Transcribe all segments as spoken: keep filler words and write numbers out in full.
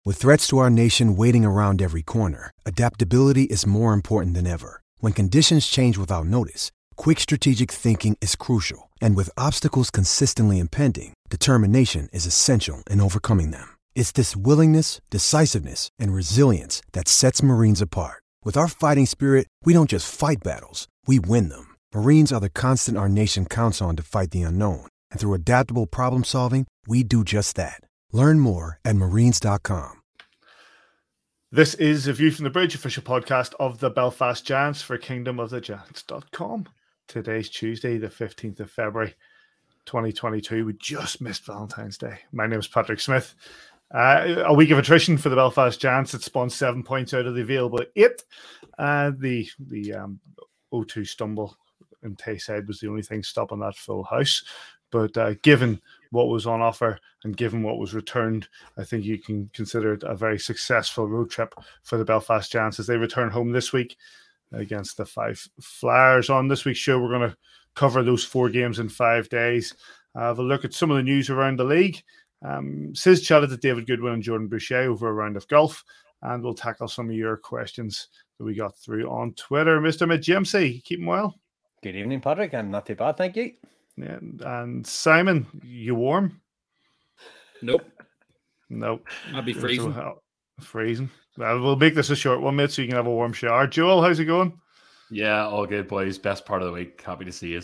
With threats to our nation waiting around every corner, adaptability is more important than ever. When conditions change without notice, quick strategic thinking is crucial. And with obstacles consistently impending, determination is essential in overcoming them. It's this willingness, decisiveness, and resilience that sets Marines apart. With our fighting spirit, we don't just fight battles, we win them. Marines are the constant our nation counts on to fight the unknown. And through adaptable problem solving, we do just that. Learn more at marines dot com. This is a View from the Bridge, official podcast of the Belfast Giants for kingdom of the giants dot com. Today's Tuesday, the fifteenth of February, twenty twenty-two. We just missed Valentine's Day. My name is Patrick Smith. Uh, a week of attrition for the Belfast Giants. It spawned seven points out of the available eight. Uh, the the um, oh two stumble in Tayside was the only thing stopping that full house. But uh, given what was on offer and given what was returned, I think you can consider it a very successful road trip for the Belfast Giants as they return home this week against the Fife Flyers. On this week's show, we're going to cover those four games in five days. Uh, have a look at some of the news around the league. Um, Sis chatted to David Goodwin and Jordan Boucher over a round of golf, and we'll tackle some of your questions that we got through on Twitter. Mister McJimsey, keeping well? Good evening, Patrick. I'm not too bad, thank you. Yeah, and Simon, you warm? Nope. Nope. I'll be freezing. So, uh, freezing. Well, we'll make this a short one, mate, so you can have a warm shower. Joel, how's it going? Yeah, all good, boys. Best part of the week. Happy to see you.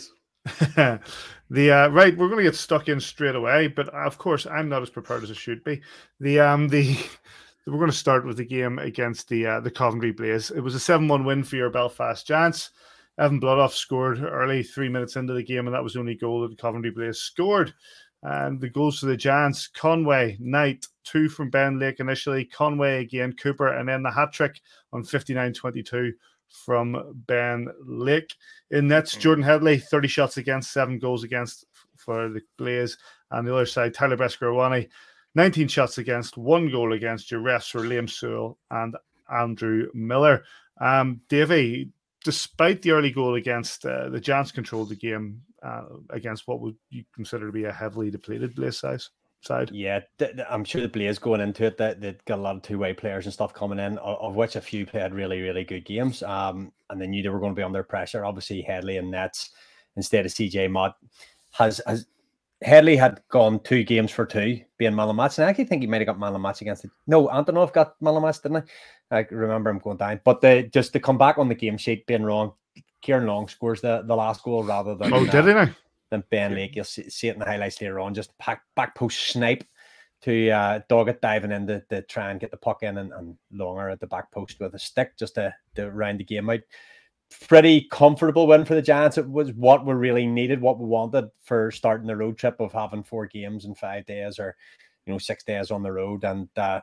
the uh, right, we're going to get stuck in straight away, but of course, I'm not as prepared as I should be. The um the we're going to start with the game against the uh, the Coventry Blaze. It was a seven one win for your Belfast Giants. Evan Bloodoff scored early, three minutes into the game, and that was the only goal that the Coventry Blaze scored. And the goals for the Giants: Conway, Knight, two from Ben Lake initially, Conway again, Cooper, and then the hat trick on fifty-nine twenty-two from Ben Lake. In nets, Jordan Headley, thirty shots against, seven goals against for the Blaze. And the other side, Tyler Beskorowany, nineteen shots against, one goal against. Your refs were Liam Sewell and Andrew Miller. Um, Davey, despite the early goal against uh, the Giants, controlled the game uh, against what would you consider to be a heavily depleted Blaze size. Side. Yeah, th- th- I'm sure the Blaze going into it, that they've got a lot of two-way players and stuff coming in, of, of which a few played really, really good games. Um, and they knew they were going to be under pressure. Obviously, Headley and nets instead of C J Mott. Has has Headley had gone two games for two, being man of the match. And I actually think he might have got man of the match against it. No, Antonov got man of the match, didn't I? I remember him going down. But the, just to come back on the game sheet being wrong, Kieran Long scores the, the last goal rather than. Oh, uh, did he now? Than Ben Lake. You'll see, see it in the highlights later on. Just back, back post snipe to uh, dog it diving in to, to try and get the puck in, and, and Longer at the back post with a stick just to, to round the game out. Pretty comfortable win for the Giants. It was what we really needed, what we wanted for starting the road trip of having four games in five days or, you know, six days on the road. And uh,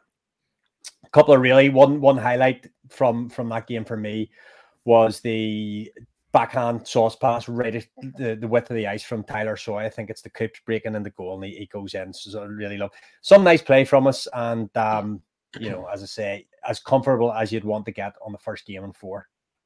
a couple of really, one one highlight from, from that game for me was the backhand sauce pass right at the, the width of the ice from Tyler Soy. I think it's the Coops breaking in the goal and he, he goes in. So I really love some nice play from us. And, um, you know, as I say, as comfortable as you'd want to get on the first game in four.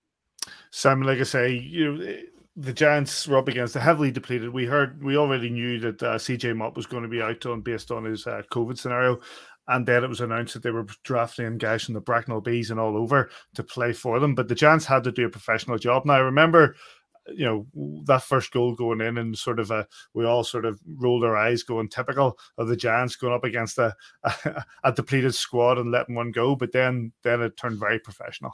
Simon, like I say, you know, the Giants were up against the heavily depleted. We heard, we already knew that uh, C J Mott was going to be out on based on his uh, COVID scenario. And then it was announced that they were drafting guys from the Bracknell Bees and all over to play for them. But the Giants had to do a professional job. Now, I remember, you know, that first goal going in and sort of a, we all sort of rolled our eyes going typical of the Giants going up against a, a, a depleted squad and letting one go. But then, then it turned very professional.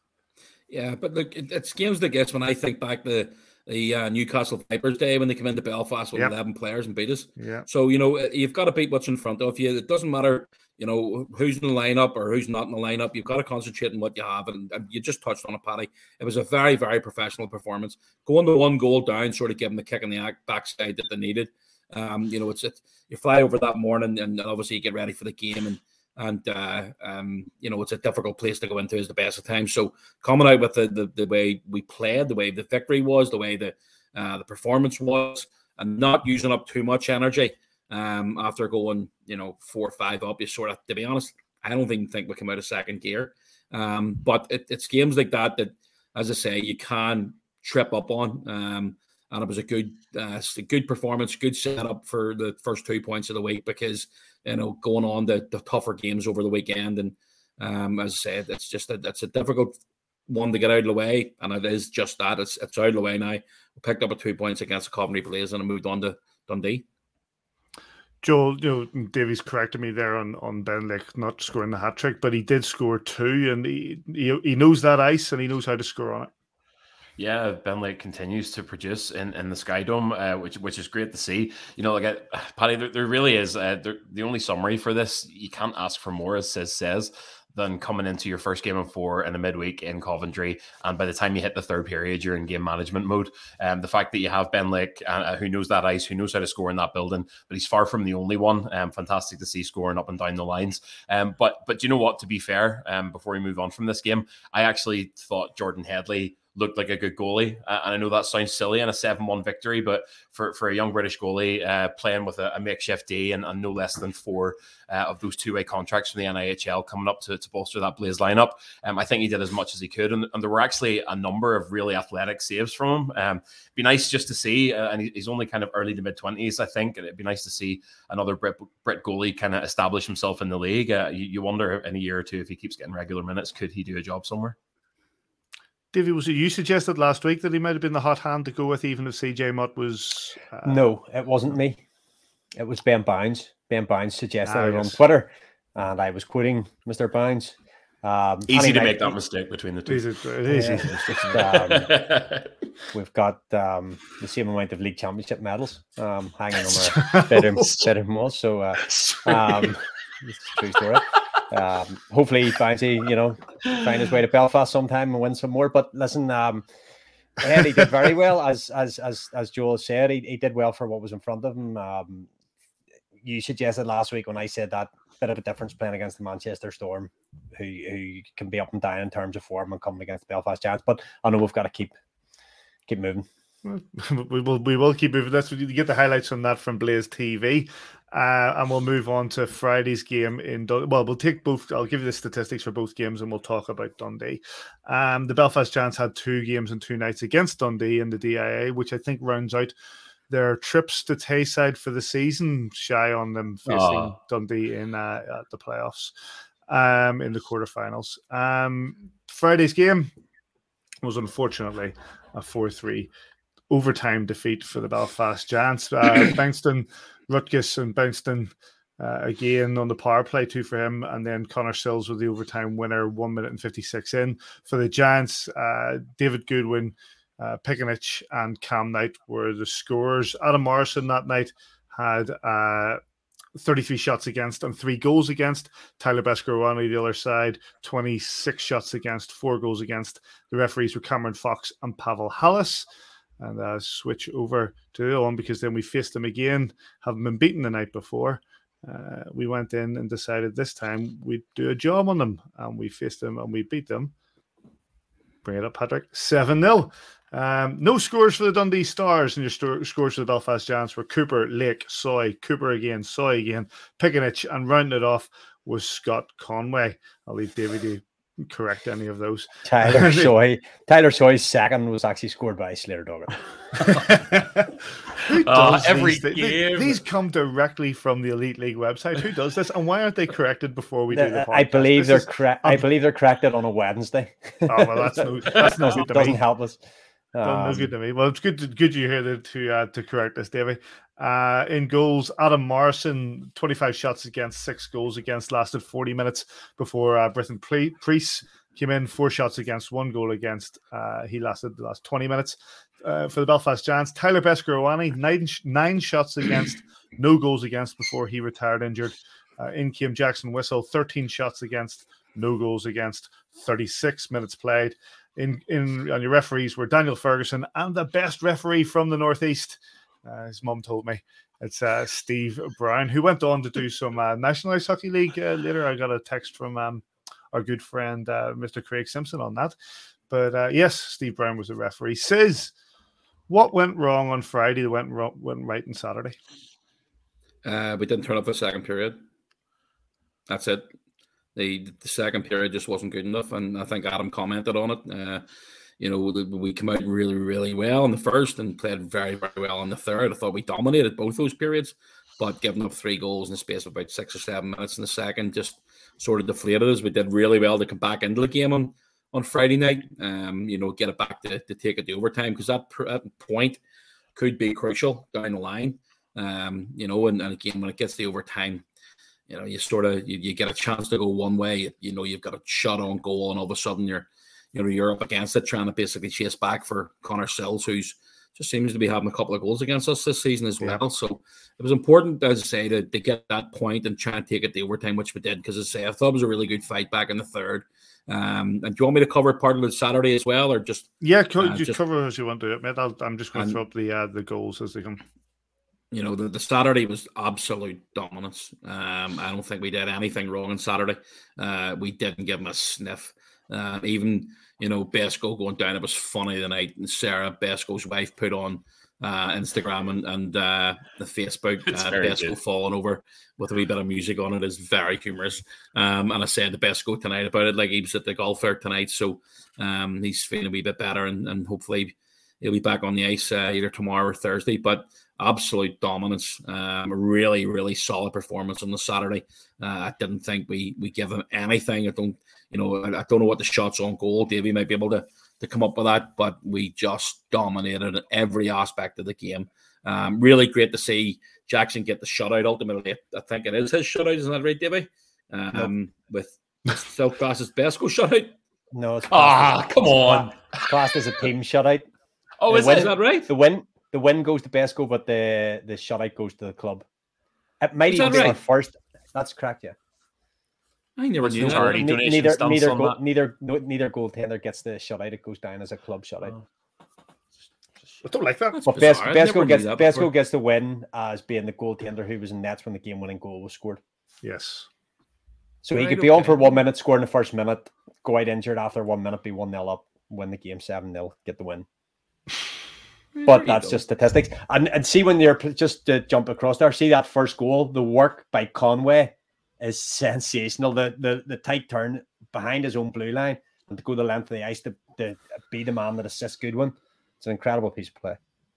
Yeah, but look, it, it's games that gets when I think back to the uh, Newcastle Vipers day when they come into Belfast with yep. eleven players and beat us. Yeah. So, you know, you've got to beat what's in front of you. It doesn't matter, you know, who's in the lineup or who's not in the lineup. You've got to concentrate on what you have. And, and you just touched on it, Paddy. It was a very, very professional performance. Going to one goal down, sort of give them the kick in the backside that they needed. Um, you know, it's it, you fly over that morning and obviously you get ready for the game and And, uh, um, you know, it's a difficult place to go into is the best of times. So coming out with the, the, the way we played, the way the victory was, the way the, uh, the performance was, and not using up too much energy um, after going, you know, four or five up, you sort of, to be honest, I don't even think we come out of second gear. Um, but it, it's games like that that, as I say, you can trip up on. Um, and it was a good, uh, a good performance, good setup for the first two points of the week because you know going on the, the tougher games over the weekend, and um, as I said, it's just a, it's a difficult one to get out of the way, and it is just that it's it's out of the way now. We picked up a two points against the Coventry Blaze and moved on to Dundee. Joel, you know, Davies corrected me there on, on Ben Lake not scoring the hat trick, but he did score two, and he, he he knows that ice and he knows how to score on it. Yeah, Ben Lake continues to produce in, in the Sky Dome, uh, which which is great to see. You know, like uh, Paddy, there, there really is uh, there, the only summary for this. You can't ask for more, as Sis says, than coming into your first game of four in a midweek in Coventry, and by the time you hit the third period, you're in game management mode. Um, the fact that you have Ben Lake, uh, who knows that ice, who knows how to score in that building, but he's far from the only one. Um, fantastic to see scoring up and down the lines. Um, but but you know what? To be fair, um, before we move on from this game, I actually thought Jordan Headley looked like a good goalie. Uh, and I know that sounds silly in a seven one victory, but for, for a young British goalie uh, playing with a, a makeshift D and, and no less than four uh, of those two-way contracts from the N I H L coming up to, to bolster that Blaze lineup, um, I think he did as much as he could. And, and there were actually a number of really athletic saves from him. Um, be nice just to see, uh, and he, he's only kind of early to mid-twenties, I think, and it'd be nice to see another Brit, Brit goalie kind of establish himself in the league. Uh, you, you wonder in a year or two if he keeps getting regular minutes, could he do a job somewhere? Davey, was it you suggested last week that he might have been the hot hand to go with, even if C J Mutt was... Uh... No, it wasn't me. It was Ben Bounds. Ben Bounds suggested ah, it yes. on Twitter, and I was quoting Mister Bounds. Um, easy to night, make that mistake between the two. Is it, it is yeah, easy. it's just, um, we've got um, the same amount of league championship medals um, hanging on our bedroom, bedroom wall. So, uh, um, it's a true story. Um, hopefully, Bouncy, you know, find his way to Belfast sometime and win some more. But listen, um, yeah, he did very well, as as as as Joel said. He, he did well for what was in front of him. Um, you suggested last week when I said that bit of a difference playing against the Manchester Storm, who who can be up and down in terms of form, and coming against the Belfast Giants. But I know we've got to keep keep moving. We will we will keep moving. That's what you get the highlights from that from Blaze T V. Uh, and we'll move on to Friday's game in Dundee. Well, we'll take both. I'll give you the statistics for both games and we'll talk about Dundee. Um, the Belfast Giants had two games and two nights against Dundee in the D I A, which I think rounds out their trips to Tayside for the season, shy on them facing oh. Dundee in uh, at the playoffs, um, in the quarterfinals. Um, Friday's game was unfortunately a four three overtime defeat for the Belfast Giants. Uh, Bankston, Rutgers and Bankston uh, again on the power play, two for him, and then Connor Sills with the overtime winner, one minute and fifty-six in. For the Giants, uh, David Goodwin, uh, Picanich, and Cam Knight were the scorers. Adam Morrison that night had uh, thirty-three shots against and three goals against. Tyler Beskorowany, the other side, twenty-six shots against, four goals against. The referees were Cameron Fox and Pavel Hallis. And uh, switch over to the other one because then we faced them again, having been beaten the night before. Uh, we went in and decided this time we'd do a job on them, and we faced them and we beat them. Bring it up, Patrick. seven nil. Um, no scores for the Dundee Stars, and your st- scores for the Belfast Giants were Cooper, Lake, Soy, Cooper again, Soy again, Picanich, and rounding it off was Scott Conway. I'll leave David to correct any of those. Tyler Soy. Tyler Soy's second was actually scored by Slater Doggett. Who does uh, every these, game? These come directly from the Elite League website. Who does this, and why aren't they corrected before we the, do the podcast? I believe this they're is, correct. Um, I believe they're corrected on a Wednesday. Oh well, that's no, that's no good to doesn't me. help us. Um, no good to me. Well, it's good. To, good you here to uh, to correct this, Davey. Uh, in goals, Adam Morrison, twenty-five shots against, six goals against, lasted forty minutes before uh, Britton Priest came in, four shots against, one goal against. Uh, he lasted the last twenty minutes. Uh, for the Belfast Giants, Tyler Beskorowany, nine, nine shots against, no goals against before he retired injured. Uh, in came Jackson Whistle, thirteen shots against, no goals against, thirty-six minutes played. In in on your referees were Daniel Ferguson and the best referee from the Northeast. Uh, his mum told me it's uh, Steve Brown, who went on to do some uh, National Ice Hockey League uh, later. I got a text from um, our good friend uh, Mister Craig Simpson on that. But uh, yes, Steve Brown was the referee. Says, what went wrong on Friday that went wrong, went right on Saturday? Uh, we didn't turn up for the second period. That's it. The the second period just wasn't good enough, and I think Adam commented on it. Uh, you know, we came out really, really well in the first and played very, very well in the third. I thought we dominated both those periods, but giving up three goals in the space of about six or seven minutes in the second just sort of deflated us. We did really well to come back into the game on, on Friday night, um, you know, get it back to, to take it to overtime, because that, that point could be crucial down the line, um, you know, and, and again, when it gets to overtime, you know, you sort of, you, you get a chance to go one way, you, you know, you've got a shot on goal, and all of a sudden you're, you know, you're up against it, trying to basically chase back for Connor Sills, who's just seems to be having a couple of goals against us this season as well. Yeah. So it was important, as I say, to, to get that point and try and take it to overtime, which we did, because as I say, I thought it was a really good fight back in the third. Um, and do you want me to cover part of the Saturday as well, or just yeah, co- uh, just, just cover as you want to, mate. I'll, I'm just going to throw up the uh, the goals as they come. You know, the, the Saturday was absolute dominance. Um, I don't think we did anything wrong on Saturday. Uh, we didn't give them a sniff. Uh, even, you know, Besko going down, it was funny the night. And Sarah, Besko's wife, put on uh, Instagram and, and uh, the Facebook, uh, Besko falling over with a wee bit of music on it is very humorous. Um, and I said to Besko tonight about it, like he was at the golf fair tonight. So um, he's feeling a wee bit better, and, and hopefully he'll be back on the ice uh, either tomorrow or Thursday. But absolute dominance, um, a really, really solid performance on the Saturday. Uh, I didn't think we we give him anything. I don't, you know, I, I don't know what the shots on goal. Davey might be able to to come up with that, but we just dominated every aspect of the game. Um, really great to see Jackson get the shutout. Ultimately, I think it is his shutout, isn't that right, Davey? Um, nope. With still class as Besko shutout. No, it's ah, come on, classed as a team shutout. Oh, the is, win, is that right? The win. The win goes to Besko, but the, the shutout goes to the club. It might Is even be right? our first. That's correct, yeah. I never knew that. Ne- neither neither goal, neither no, neither goaltender gets the shutout. It goes down as a club shutout. Oh. I don't like that. But Bes- Besko gets Besko gets the win as being the goaltender who was in nets when the game-winning goal was scored. Yes. So right, he could be okay. on for one minute, score in the first minute, go out injured after one minute, be one nil up, win the game seven nil, get the win. But that's just statistics. And and see, when you're just to jump across there, see that first goal, the work by Conway is sensational. The the the tight turn behind his own blue line and to go the length of the ice to, to be the man that assists Goodwin. It's an incredible piece of play.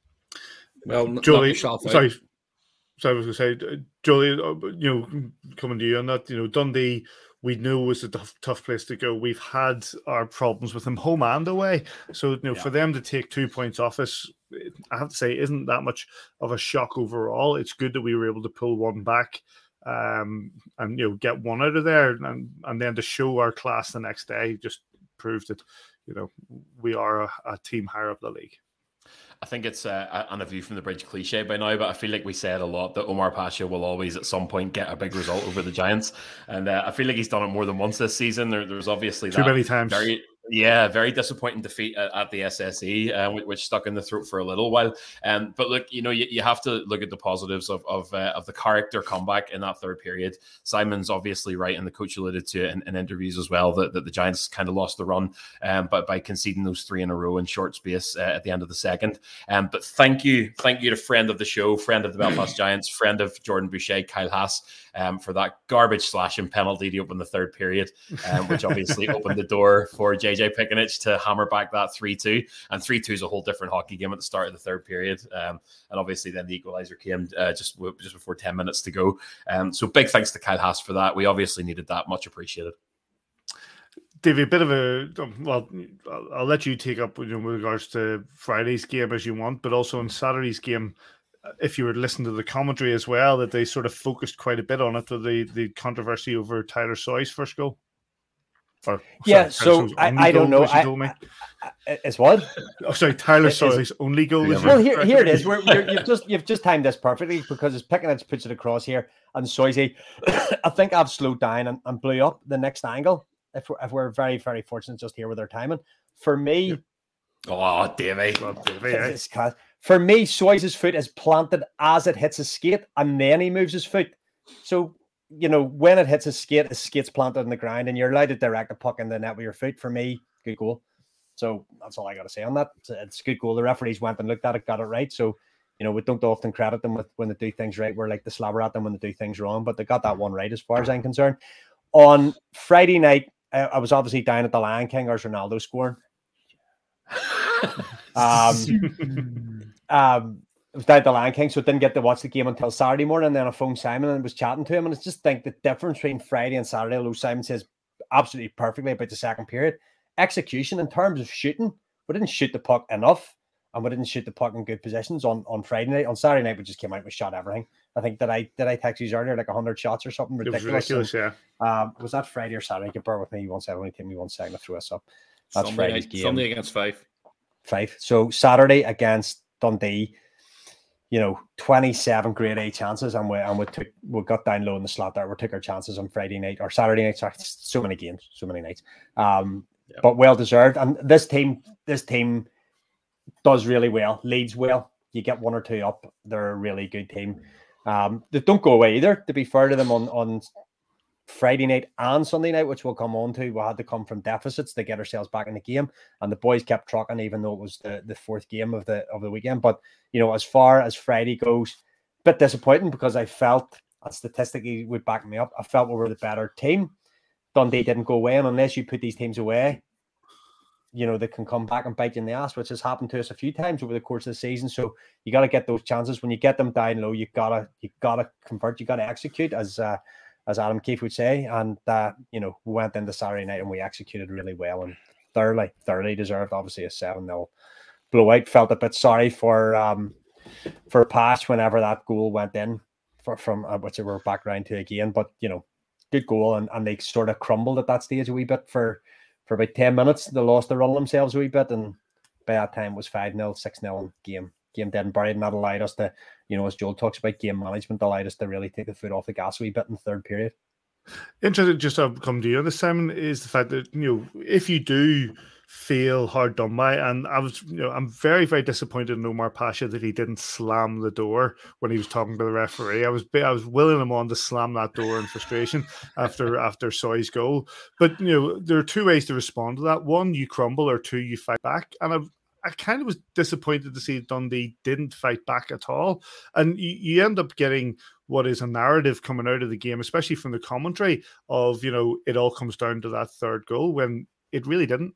Well, Jolie, sorry, sorry, I was going to say, Jolie, you know, coming to you on that, you know, Dundee, we knew was a tough, tough place to go. We've had our problems with them home and away. So, you know, yeah. for them to take two points off us, I have to say, isn't that much of a shock overall. It's good that we were able to pull one back um, and, you know, get one out of there. And, and then to show our class the next day just proved that, you know, we are a, a team higher up the league. I think it's uh, an A View from the Bridge cliche by now, but I feel like we said a lot that Omar Pasha will always at some point get a big result over the Giants. And uh, I feel like he's done it more than once this season. There, there's obviously too that many times. Very, yeah, very disappointing defeat at, at the S S E, uh, which stuck in the throat for a little while. Um, but look, you know, you, you have to look at the positives of of, uh, of the character comeback in that third period. Simon's obviously right, and the coach alluded to it in, in interviews as well, that, that the Giants kind of lost the run, um, but by conceding those three in a row in short space uh, at the end of the second. Um, but thank you, thank you to friend of the show, friend of the Belfast Giants, friend of Jordan Boucher, Kyle Haas, um, for that garbage slashing penalty to open the third period, um, which obviously opened the door for J J Pikanich to hammer back that three two. And three two is a whole different hockey game at the start of the third period. Um, and obviously then the equaliser came uh, just, just before ten minutes to go. Um, so big thanks to Kyle Haas for that. We obviously needed that. Much appreciated. Davey, a bit of a, well, I'll, I'll let you take up, you know, with regards to Friday's game as you want, but also on Saturday's game, if you were to listen to the commentary as well, that they sort of focused quite a bit on it, with the, the controversy over Tyler Soy's first goal. Or, yeah, sorry, so I, I don't know. I, I, I, it's what? Oh, sorry, Tyler Soy's only goal. Yeah, well, here, here it is. We're, we're, you've just you've just timed this perfectly, because it's Pikanich puts it across here, and Soisy, I think I've slowed down and, and blew up the next angle. If we're, if we're very, very fortunate just here with our timing. For me... Oh, Davey. Oh, Davey eh? For me, Soy's foot is planted as it hits his skate, and then he moves his foot. So, you know, when it hits his skate, his skate's planted in the ground, and you're allowed to direct the puck in the net with your foot. For me, good goal. So that's all I got to say on that. It's, it's a good goal. The referees went and looked at it, got it right. So, you know, we don't often credit them with when they do things right. We're like the slabber at them when they do things wrong, but they got that one right as far as I'm concerned. On Friday night, I was obviously down at the Lion King. There's Ronaldo scoring. um, um, it was down to Lion King, so I didn't get to watch the game until Saturday morning. And then I phoned Simon and was chatting to him. And it's just think the difference between Friday and Saturday, although Simon says absolutely perfectly about the second period, execution in terms of shooting, we didn't shoot the puck enough, and we didn't shoot the puck in good positions on, on Friday night. On Saturday night, we just came out, we shot everything. I think that I did I text you earlier like one hundred shots or something ridiculous. It was ridiculous, and, yeah. Um, was that Friday or Saturday? You can bear with me one second. Only take me one second to throw us up. That's Sunday Friday's night, game. Sunday against Fife. Five. So Saturday against Dundee, you know, twenty-seven grade A chances, and we and we took we got down low in the slot there. We took our chances on Friday night or Saturday night. Sorry, so many games, so many nights. Um, yeah. But well deserved. And this team, this team does really well, leads well. You get one or two up, they're a really good team. Um, they don't go away either. To be fair to them, on on Friday night and Sunday night, which we'll come on to, we had to come from deficits to get ourselves back in the game, and the boys kept trucking, even though it was the, the fourth game of the of the weekend. But you know, as far as Friday goes, a bit disappointing because I felt, and statistically would back me up, I felt we were the better team. Dundee didn't go away, and unless you put these teams away, you know, they can come back and bite you in the ass, which has happened to us a few times over the course of the season. So you got to get those chances. When you get them down low, you gotta you gotta convert, you gotta execute, as uh, as Adam Keefe would say. And uh, you know, we went into Saturday night and we executed really well, and thoroughly, thoroughly deserved. Obviously, a seven nil blowout. Felt a bit sorry for um for Pash whenever that goal went in, for from uh, which we're back round to again. But you know, good goal, and and they sort of crumbled at that stage a wee bit for. For about ten minutes, they lost the run themselves a wee bit, and by that time it was five nil, six nil game. Game dead and buried, and that allowed us to, you know, as Joel talks about game management, allowed us to really take the foot off the gas a wee bit in the third period. Interesting, just to come to you on this, Simon, is the fact that, you know, if you do feel hard done by, and I was, you know, I'm very, very disappointed in Omar Pasha that he didn't slam the door when he was talking to the referee. I was, I was willing him on to slam that door in frustration after after Soy's goal. But you know, there are two ways to respond to that: one, you crumble, or two, you fight back. And I, I kind of was disappointed to see Dundee didn't fight back at all, and you, you end up getting what is a narrative coming out of the game, especially from the commentary, of, you know, it all comes down to that third goal when it really didn't.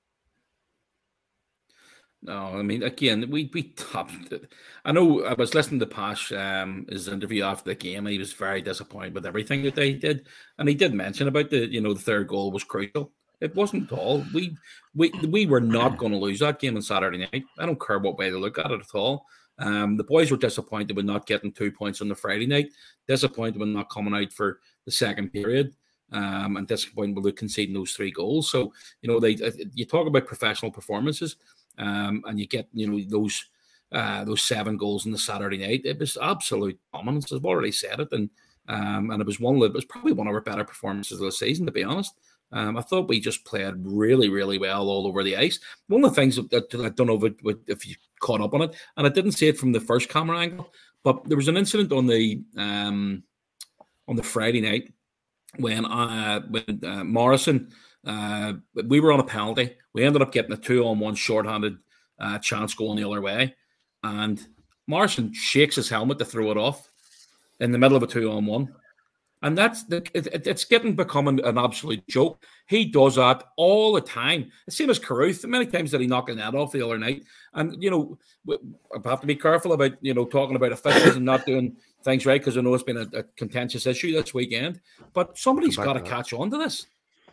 No, I mean, again, we we topped. I know I was listening to Pash, um, his interview after the game. He was very disappointed with everything that they did, and he did mention about the, you know, the third goal was crucial. It wasn't at all. We we we were not going to lose that game on Saturday night. I don't care what way they look at it at all. Um, the boys were disappointed with not getting two points on the Friday night. Disappointed with not coming out for the second period. Um, and disappointed with conceding those three goals. So, you know, they you talk about professional performances. Um, and you get, you know, those uh, those seven goals on the Saturday night. It was absolute dominance. I've already said it, and um, and it was one of the, it was probably one of our better performances of the season, to be honest. Um, I thought we just played really, really well all over the ice. One of the things that, that I don't know if, it, if you caught up on it, and I didn't see it from the first camera angle, but there was an incident on the um, on the Friday night when uh, when uh, Morrison. Uh, we were on a penalty. We ended up getting a two-on-one shorthanded uh, chance going the other way, and Morrison shakes his helmet to throw it off in the middle of a two-on-one, and that's the, it, it's getting becoming an absolute joke. He does that all the time. The same as Carruth. Many times did he knock a net off the other night, and you know, I have to be careful about, you know, talking about officials and not doing things right, because I know it's been a, a contentious issue this weekend. But somebody's got to catch on to this.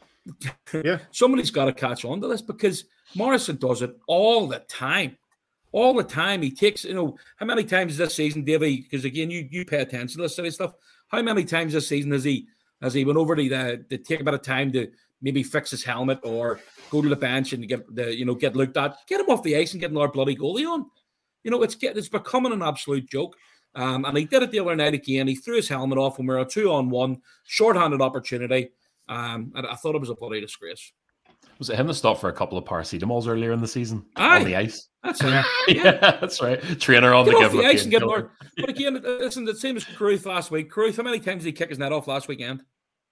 Yeah, somebody's got to catch on to this, because Morrison does it all the time, all the time. He takes, you know, how many times this season, Davey? Because again, you you pay attention to this sort of stuff. How many times this season has he has he went over to the, to take a bit of time to maybe fix his helmet or go to the bench and get the, you know, get looked at, get him off the ice and get another bloody goalie on? You know, it's get it's becoming an absolute joke. Um, and he did it the other night again. He threw his helmet off when we were a two on one, shorthanded opportunity. Um, and I thought it was a bloody disgrace. Was it him that stopped for a couple of paracetamols earlier in the season? Aye, on the ice? That's it. Yeah, yeah, that's right. Trainer on get the off give the ice and get more. But again, listen, the same as Carruth last week. Carruth, how many times did he kick his net off last weekend?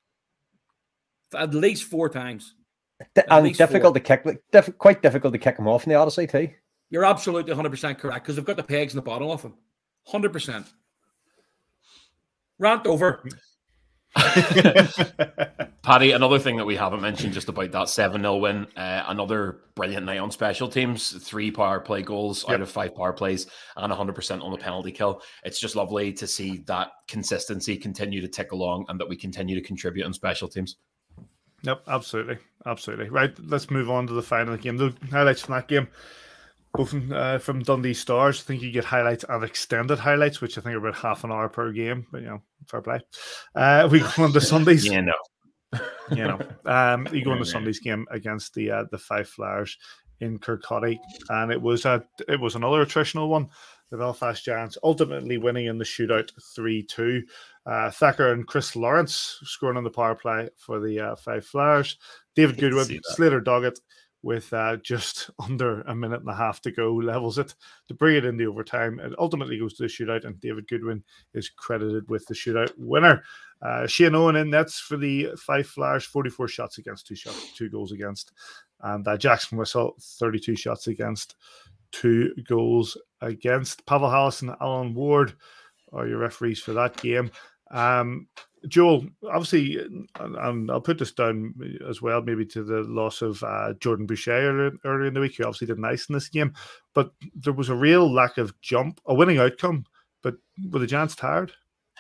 At least four times. At and difficult four. to kick, diff- quite difficult to kick him off in the Odyssey too. You're absolutely one hundred percent correct, because they've got the pegs in the bottom of him. one hundred percent. Rant over. Paddy, another thing that we haven't mentioned just about that seven nil win, uh, another brilliant night on special teams, three power play goals yep. out of five power plays and one hundred percent on the penalty kill. It's just lovely to see that consistency continue to tick along and that we continue to contribute on special teams. Yep, absolutely. Absolutely. Right, let's move on to the final game. The highlights from that game, both from, uh, from Dundee Stars. I think you get highlights and extended highlights, which I think are about half an hour per game, but, you know, fair play. Uh, we go on to Sunday's. yeah, no. You know, um, you go on to Sunday's game against the uh, the Five Flyers in Kirkcaldy, and it was a it was another attritional one. The Belfast Giants ultimately winning in the shootout three two. Uh, Thacker and Chris Lawrence scoring on the power play for the uh, Five Flyers. David Goodwin, Slater Doggett with uh, just under a minute and a half to go levels it to bring it into overtime. It ultimately goes to the shootout, and David Goodwin is credited with the shootout winner. Uh, Shane Owen in nets for the Five Flyers, forty-four shots against, two shots, two goals against. And uh, Jackson Whistle, thirty-two shots against, two goals against. Pavel Hallis and Alan Ward are your referees for that game. Um, Joel, obviously, and, and I'll put this down as well, maybe to the loss of uh, Jordan Boucher earlier, earlier in the week, who obviously did nice in this game. But there was a real lack of jump, a winning outcome. But were the Giants tired?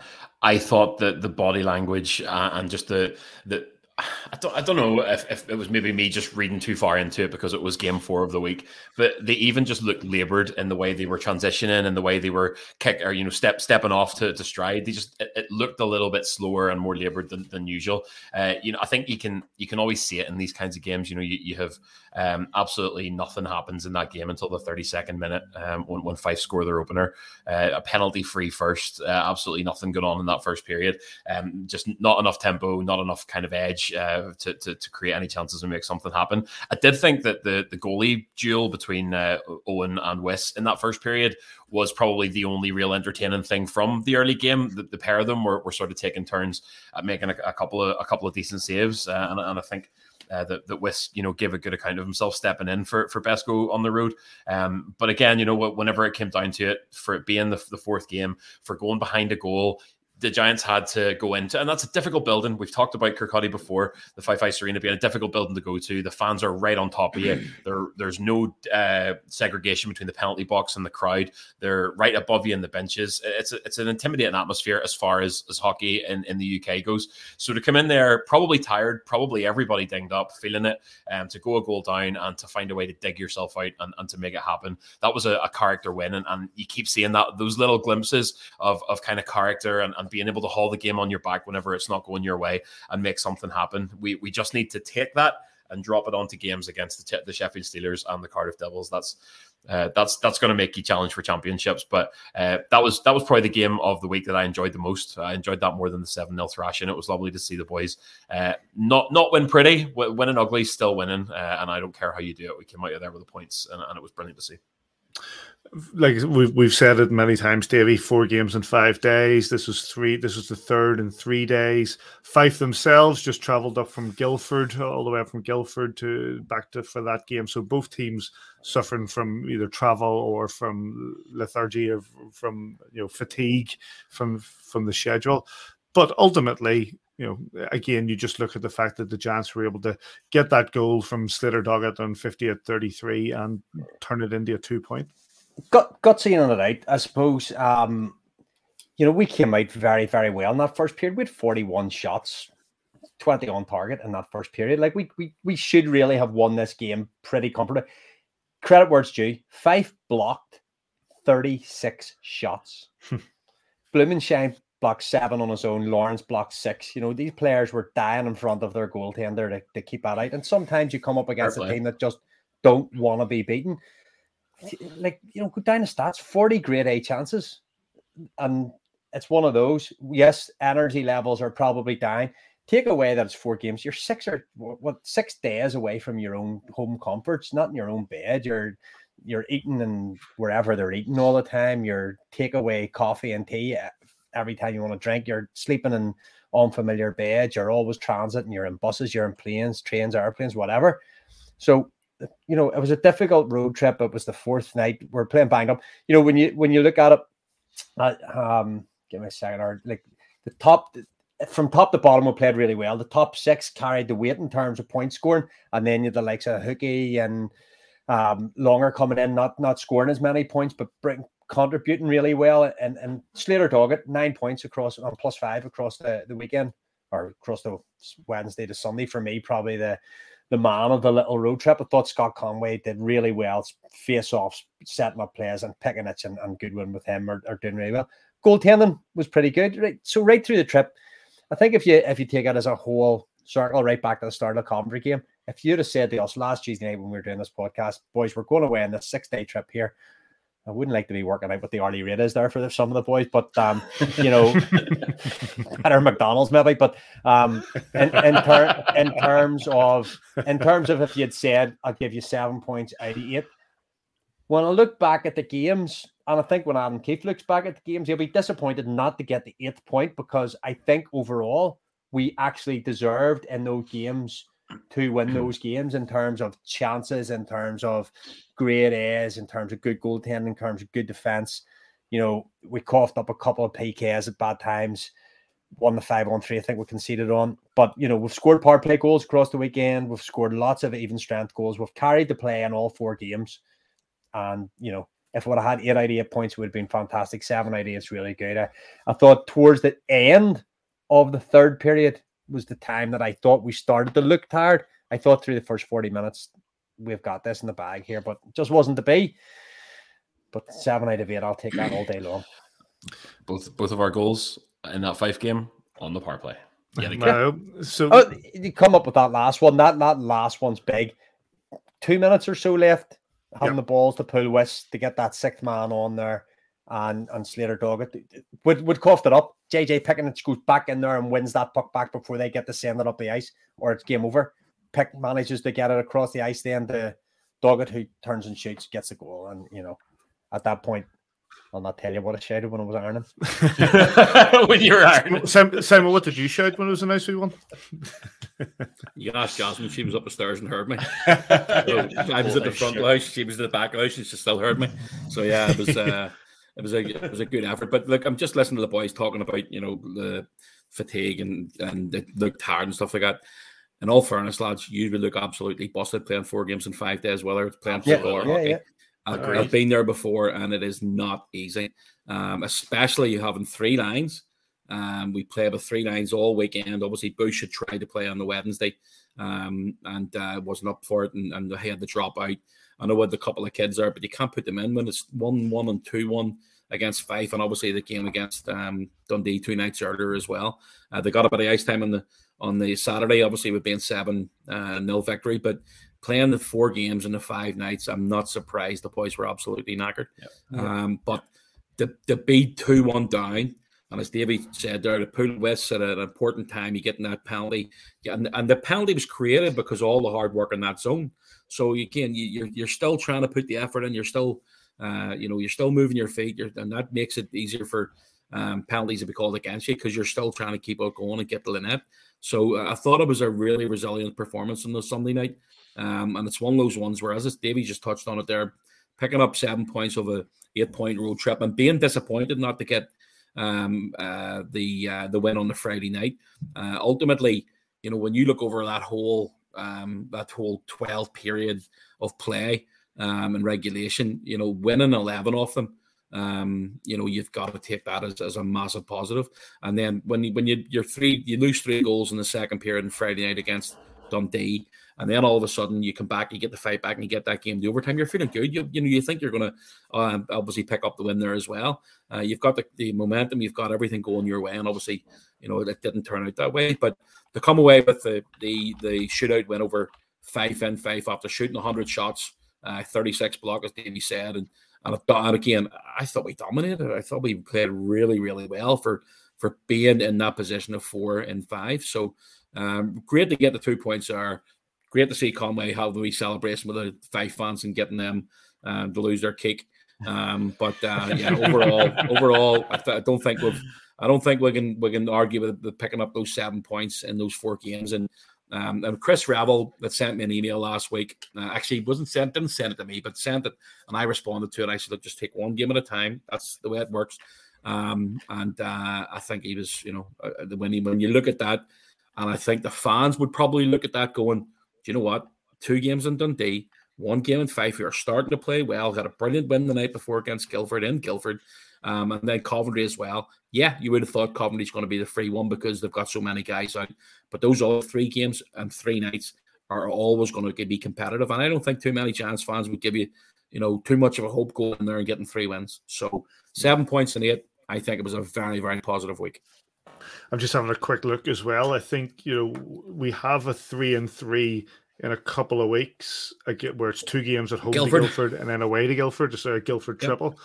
I thought that the body language uh, and just the the I don't I don't know if, if it was maybe me just reading too far into it because it was game four of the week, but they even just looked laboured in the way they were transitioning and the way they were kick or you know step stepping off to, to stride. They just it, it looked a little bit slower and more laboured than, than usual. Uh, you know, I think you can you can always see it in these kinds of games. You know, you, you have um, absolutely nothing happens in that game until the thirty-second minute um, when when Fife score their opener, uh, a penalty free first. Uh, absolutely nothing going on in that first period. Um, just not enough tempo, not enough kind of edge. Uh, to, to to create any chances and make something happen. I did think that the the goalie duel between uh, Owen and Wiss in that first period was probably the only real entertaining thing from the early game. The, the pair of them were, were sort of taking turns at making a, a couple of a couple of decent saves, uh, and, and I think uh, that that Wiss you know gave a good account of himself stepping in for for Besco on the road. Um, but again, you know whenever it came down to it, for it being the, the fourth game, for going behind a goal, the Giants had to go into, and that's a difficult building. We've talked about Kirkcaldy before, the Fife Ice Arena being a difficult building to go to. The fans are right on top of you. There, there's no uh, segregation between the penalty box and the crowd. They're right above you in the benches. It's a, it's an intimidating atmosphere as far as, as hockey in, in the U K goes. So to come in there, probably tired, probably everybody dinged up, feeling it, um, to go a goal down and to find a way to dig yourself out and, and to make it happen. That was a, a character win, and, and you keep seeing that those little glimpses of, of kind of character and, and being able to haul the game on your back whenever it's not going your way and make something happen. We we just need to take that and drop it onto games against the, the Sheffield Steelers and the Cardiff Devils. That's uh, that's that's going to make you challenge for championships. But uh, that was that was probably the game of the week that I enjoyed the most. I enjoyed that more than the seven nil thrashing. It was lovely to see the boys uh, not not win pretty, winning ugly, still winning. Uh, and I don't care how you do it. We came out of there with the points, and, and it was brilliant to see. Like we've we've said it many times, Davey. Four games in five days. This was three. This was the third in three days. Fife themselves just travelled up from Guildford, all the way up from Guildford to back to for that game. So both teams suffering from either travel or from lethargy or from you know fatigue from from the schedule. But ultimately, you know, again, you just look at the fact that the Giants were able to get that goal from Slater Doggett on fifty at thirty-three and turn it into a two point. Got got seeing on it out, I suppose. Um, you know, we came out very, very well in that first period. We had forty-one shots, twenty on target in that first period. Like we we we should really have won this game pretty comfortably. Credit where it's due. Fife blocked thirty-six shots. Blumenschein blocked seven on his own. Lawrence blocked six. You know, these players were dying in front of their goaltender to, to keep that out. And sometimes you come up against Fair a play. team that just don't want to be beaten. Like, you know, go down the stats, forty grade A chances. And it's one of those. Yes, energy levels are probably down. Take away that it's four games. You're six or what six days away from your own home comforts, not in your own bed. You're you're eating and wherever they're eating all the time. You're take away coffee and tea every time you want to drink. You're sleeping in unfamiliar beds. You're always transiting. You're in buses. You're in planes, trains, airplanes, whatever. So, you know, it was a difficult road trip. It was the fourth night. We're playing banged up. You know, when you when you look at it, uh, um, give me a second. Or like the top, from top to bottom, we played really well. The top six carried the weight in terms of point scoring, and then you had the likes of Hookie and um, Longer coming in, not not scoring as many points, but bring, contributing really well. And and Slater Doggett, nine points across, on plus five across the, the weekend, or across the Wednesday to Sunday. For me, probably the the man of the little road trip. I thought Scott Conway did really well, face-offs, setting up players, and Pickenich and, and Goodwin with him are, are doing really well. Goaltending was pretty good. Right, so right through the trip, I think if you if you take it as a whole circle, right back to the start of the Coventry game, if you'd have said to us last Tuesday night when we were doing this podcast, boys, we're going away on this six-day trip here, I wouldn't like to be working out what the hourly rate is there for some of the boys, but um, you know, better McDonald's maybe. But um, in in, ter- in terms of in terms of if you had said I'll give you seven points out of eight, when I look back at the games, and I think when Adam Keefe looks back at the games, he'll be disappointed not to get the eighth point, because I think overall we actually deserved in those games to win those games in terms of chances, in terms of grade A's, in terms of good goaltending, in terms of good defense. You know, we coughed up a couple of P Ks at bad times, won the five on three, I think we conceded on. But, you know, we've scored power play goals across the weekend. We've scored lots of even strength goals. We've carried the play in all four games. And, you know, if we would have had eight out of eight points, it would have been fantastic. Seven out of eight is really good. I, I thought towards the end of the third period was the time that I thought we started to look tired. I thought through the first forty minutes, we've got this in the bag here, but it just wasn't to be. But seven out of eight, I'll take that all day long. Both both of our goals in that Fife game on the power play. Yeah, no. So oh, you come up with that last one. That that last one's big. Two minutes or so left, having yep. the balls to pull West to get that sixth man on there, and and Slater Doggett would would coughed it up. J J Pickenich goes back in there and wins that puck back before they get to send it up the ice, or it's game over. Pick manages to get it across the ice then to Doggett, who turns and shoots, gets a goal. And, you know, at that point, I'll not tell you what I shouted when I was ironing. When you were ironing. Simon, Simon, what did you shout when it was a nice wee one? You asked Jasmine, she was up the stairs and heard me. So I was at the front of the house, she was at the back of the house, and she still heard me. So, yeah, it was... Uh, It was a it was a good effort, but look, I'm just listening to the boys talking about, you know, the fatigue and and they look tired and stuff like that. In all fairness, lads, you would look absolutely busted playing four games in five days, whether it's playing yeah, football or yeah, hockey. Yeah. I've, I've been there before, and it is not easy, um, especially you having three lines. Um, we play with three lines all weekend. Obviously, Bush had tried to play on the Wednesday, um, and uh, wasn't up for it, and, and they had to drop out. I know with a couple of kids there, but you can't put them in when it's one one and two one against Fife, and obviously the game against um, Dundee two nights earlier as well. Uh, they got a bit of ice time on the on the Saturday, obviously with being seven uh, nil victory, but playing the four games in the five nights, I'm not surprised the boys were absolutely knackered. Yeah. Um, but to, to be two one down, and as Davey said there, to pull West at an important time, you getting that penalty, and, and the penalty was created because of all the hard work in that zone. So you can you, you're you're still trying to put the effort in. You're still, uh, you know, you're still moving your feet, you're, and that makes it easier for um, penalties to be called against you because you're still trying to keep out going and get the net. So uh, I thought it was a really resilient performance on the Sunday night, um, and it's one of those ones where, as Davey just touched on it there, picking up seven points of a eight-point road trip and being disappointed not to get um, uh, the uh, the win on the Friday night. Uh, ultimately, you know, when you look over that whole um, that whole twelve period of play um, and regulation, you know, winning eleven off them, um, you know, you've got to take that as, as a massive positive. And then when you, when you you're three, you lose three goals in the second period on Friday night against Dundee, and then all of a sudden you come back, you get the fight back, and you get that game to overtime. You're feeling good. You, you know, you think you're going to uh, obviously pick up the win there as well. Uh, you've got the, the momentum, you've got everything going your way, and obviously, you know, it didn't turn out that way. But to come away with the the, the shootout win over Fife in Fife after shooting one hundred shots, uh, thirty-six block, as Davey said, and and, and again, I thought we dominated. I thought we played really, really well for for being in that position of four and five. So um, great to get the two points there. Great to see Conway have the wee celebration with the Fife fans and getting them um, to lose their kick. Um, but uh, yeah, overall, overall, I, th- I don't think we've, I don't think we can we can argue with, with picking up those seven points in those four games. And um, and Chris Revel that sent me an email last week, uh, actually wasn't sent, didn't send it to me, but sent it, and I responded to it. I said, look, just take one game at a time. That's the way it works. Um, and uh, I think he was, you know, uh, when he, when you look at that, and I think the fans would probably look at that going, do you know what? Two games in Dundee, one game in Fife. You're starting to play well. Got a brilliant win the night before against Guildford in Guildford. Um, and then Coventry as well. Yeah, you would have thought Coventry's going to be the free one because they've got so many guys out. But those other three games and three nights are always going to be competitive. And I don't think too many Giants fans would give you, you know, too much of a hope going there and getting three wins. So seven points in eight, I think it was a very, very positive week. I'm just having a quick look as well. I think, you know, we have a three and three in a couple of weeks where it's two games at home Guildford. to Guildford and then away to Guildford, just a Guildford Yep. triple.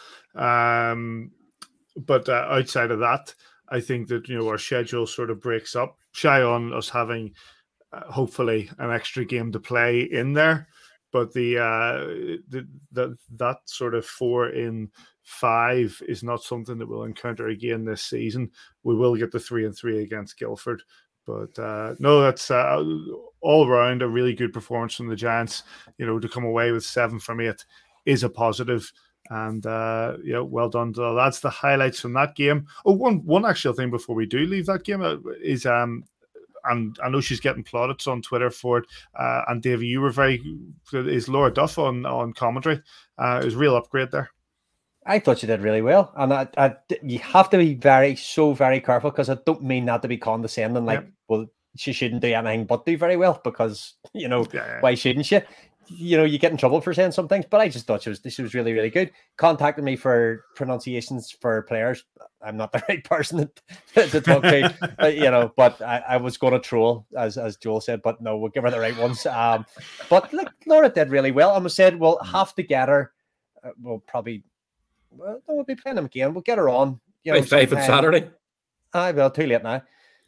Um, but uh, outside of that, I think that, you know, our schedule sort of breaks up, shy on us having uh, hopefully an extra game to play in there. But the, uh, the the that sort of four in five is not something that we'll encounter again this season. We will get the three and three against Guildford. But uh, no, that's uh, all around a really good performance from the Giants. You know, to come away with seven from eight is a positive. And uh, yeah, well done to the lads. The highlights from that game. Oh, one one actual thing before we do leave that game uh, is um, and I know she's getting plaudits on Twitter for it. Uh, and Davey, you were very is Laura Duff on on commentary. Uh, it was a real upgrade there. I thought you did really well, and I, I, you have to be very, so very careful because I don't mean that to be condescending. Like, yep. well, she shouldn't do anything but do very well because you know yeah, yeah. why shouldn't she? You know, you get in trouble for saying some things, but I just thought she was this was really, really good. Contacted me for pronunciations for players. I'm not the right person to, to talk to, but, you know. But I, I was going to troll, as as Joel said, but no, we'll give her the right ones. Um, but look, Laura did really well, and we said we'll have to get her. Uh, we'll probably. Well, no, we'll be playing them again. We'll get her on. You know, Five on Saturday. Aye, well, too late now.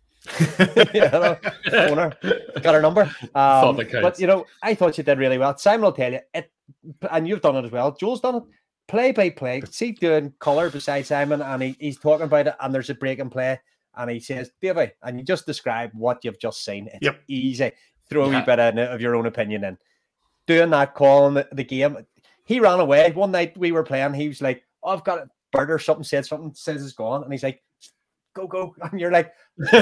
yeah, no, phone her. Got her number. Um, but you know, I thought you did really well. Simon will tell you it, and you've done it as well. Joel's done it play by play. See, doing colour beside Simon, and he, he's talking about it. And there's a break in play, and he says, "Davey," and you just describe what you've just seen. It's yep. easy. Throw yeah. a wee bit of, of your own opinion in. Doing that, calling the, the game. He ran away one night. We were playing. He was like, oh, I've got a bird or something, said something, says it's gone. And he's like, go, go. And you're like,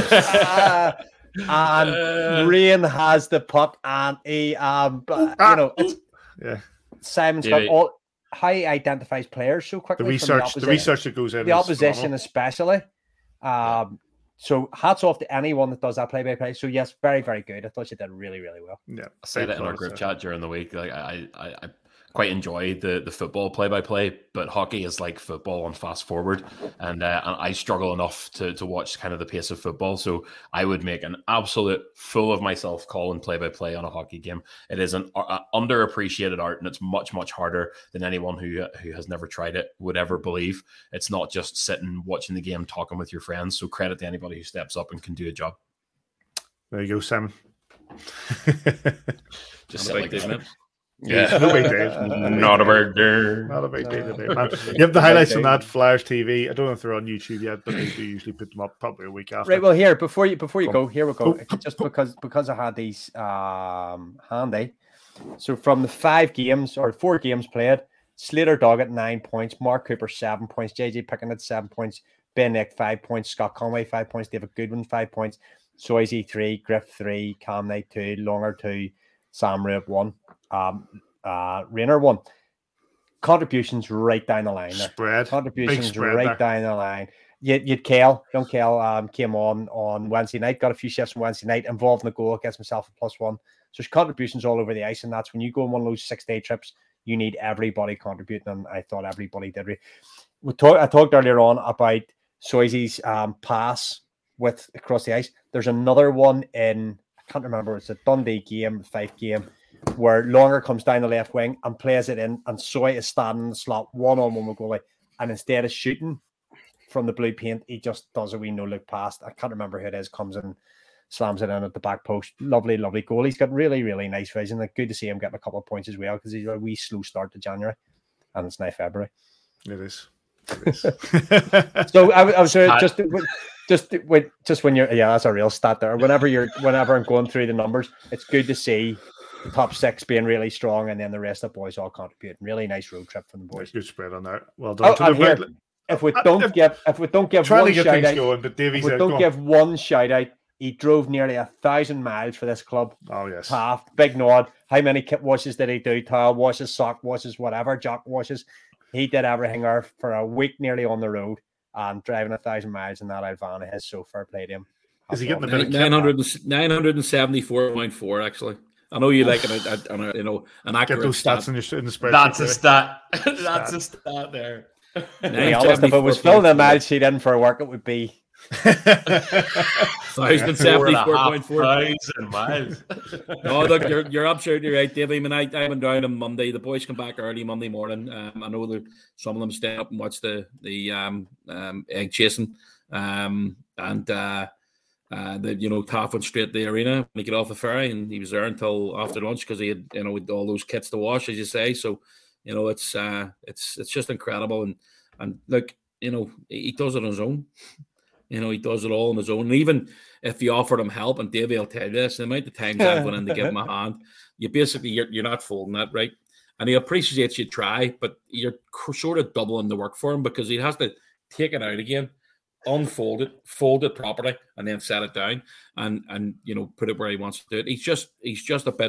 ah. And uh, Rain has the puck. And he, um, you know, it's, yeah. Simon's got all, how he identifies players so quickly. The research, the, the research that goes in. The opposition, especially. Um, so hats off to anyone that does that play by play. So, yes, very, very good. I thought you did really, really well. Yeah. I said it in our group chat during the week. Like, I, I, I quite enjoy the the football play by play, but hockey is like football on fast forward, and, uh, and I struggle enough to to watch kind of the pace of football. So I would make an absolute fool of myself calling play by play on a hockey game. It is an uh, underappreciated art, and it's much much harder than anyone who who has never tried it would ever believe. It's not just sitting watching the game, talking with your friends. So credit to anybody who steps up and can do a job. There you go, Simon. Just sit like this, man. Yeah, no big deal. Not a big deal. Not a big deal today, man. You have the highlights from that Flyers T V. I don't know if they're on YouTube yet, but they do usually put them up probably a week after. Right. Well, here before you before you go, here we go. Just because because I had these um, handy. So from the five games or four games played, Slater Doggett nine points, Mark Cooper seven points, J J Pickens at seven points, Ben Nick five points, Scott Conway five points, David Goodwin five points, Soisy three, Griff three, Cam Knight two, Longer two, Sam Rube one. Um, uh, Rayner one. Contributions right down the line. There. Spread. Contributions spread right there. down the line. You, you'd Kale, young Kale um, came on on Wednesday night, got a few shifts on Wednesday night, involved in the goal, gets himself a plus one. So there's contributions all over the ice, and that's when you go on one of those six-day trips, you need everybody contributing, and I thought everybody did. We talk, I talked earlier on about Soisy's um, pass with across the ice. There's another one in, I can't remember, it's a Dundee game, Fife game, where Longer comes down the left wing and plays it in, and Soy is standing in the slot one-on-one with goalie, and instead of shooting from the blue paint, he just does a wee no-look pass. I can't remember who it is, comes in, slams it in at the back post. Lovely, lovely goal. He's got really, really nice vision. Like, good to see him getting a couple of points as well, because he's a wee slow start to January, and it's now February. It is. It is. So I, I was uh, just... Just when, just when you're, yeah, that's a real stat there. Whenever you're, whenever I'm going through the numbers, it's good to see the top six being really strong, and then the rest of the boys all contributing. Really nice road trip from the boys. Good spread on that. Well done. Oh, to and the here, right... if we don't if, give if we don't give trying one to get shout things out, going, but Davies if we out, don't go give one shout out, he drove nearly a thousand miles for this club. Oh yes, half big nod. How many kit washes did he do? Towel washes, sock washes, whatever, jock washes. He did everything there for a week nearly on the road and driving a thousand miles in that old van of his. So fair play to him. Is he getting a bit of nine hundred nine hundred seventy-four point four actually? I know you like an, a, a, a, you know, an accurate get those stats stat. in, your, in the spreadsheet. That's a stat. That's a stat there. To be honest, if it was filling a mile sheet in for work, it would be thousand seventy-four point four thousand miles. No, look, you're you're absolutely right, Davey. I mean, I, I went down on Monday. The boys come back early Monday morning. Um, I know that some of them stay up and watch the the um, um, egg chasing, um, and uh, uh, the you know Taff went straight to the arena when he got off the ferry, and he was there until after lunch because he had you know with all those kits to wash, as you say. So you know it's uh, it's it's just incredible, and and look, you know he does it on his own. You know, he does it all on his own. And even if you offered him help, and Davey will tell you this, the amount of times I've went in to give him a hand, you basically, you're, you're not folding that, right? And he appreciates you try, but you're sort of doubling the work for him because he has to take it out again, unfold it, fold it properly, and then set it down and, and you know, put it where he wants to do it. He's just, he's just a bit,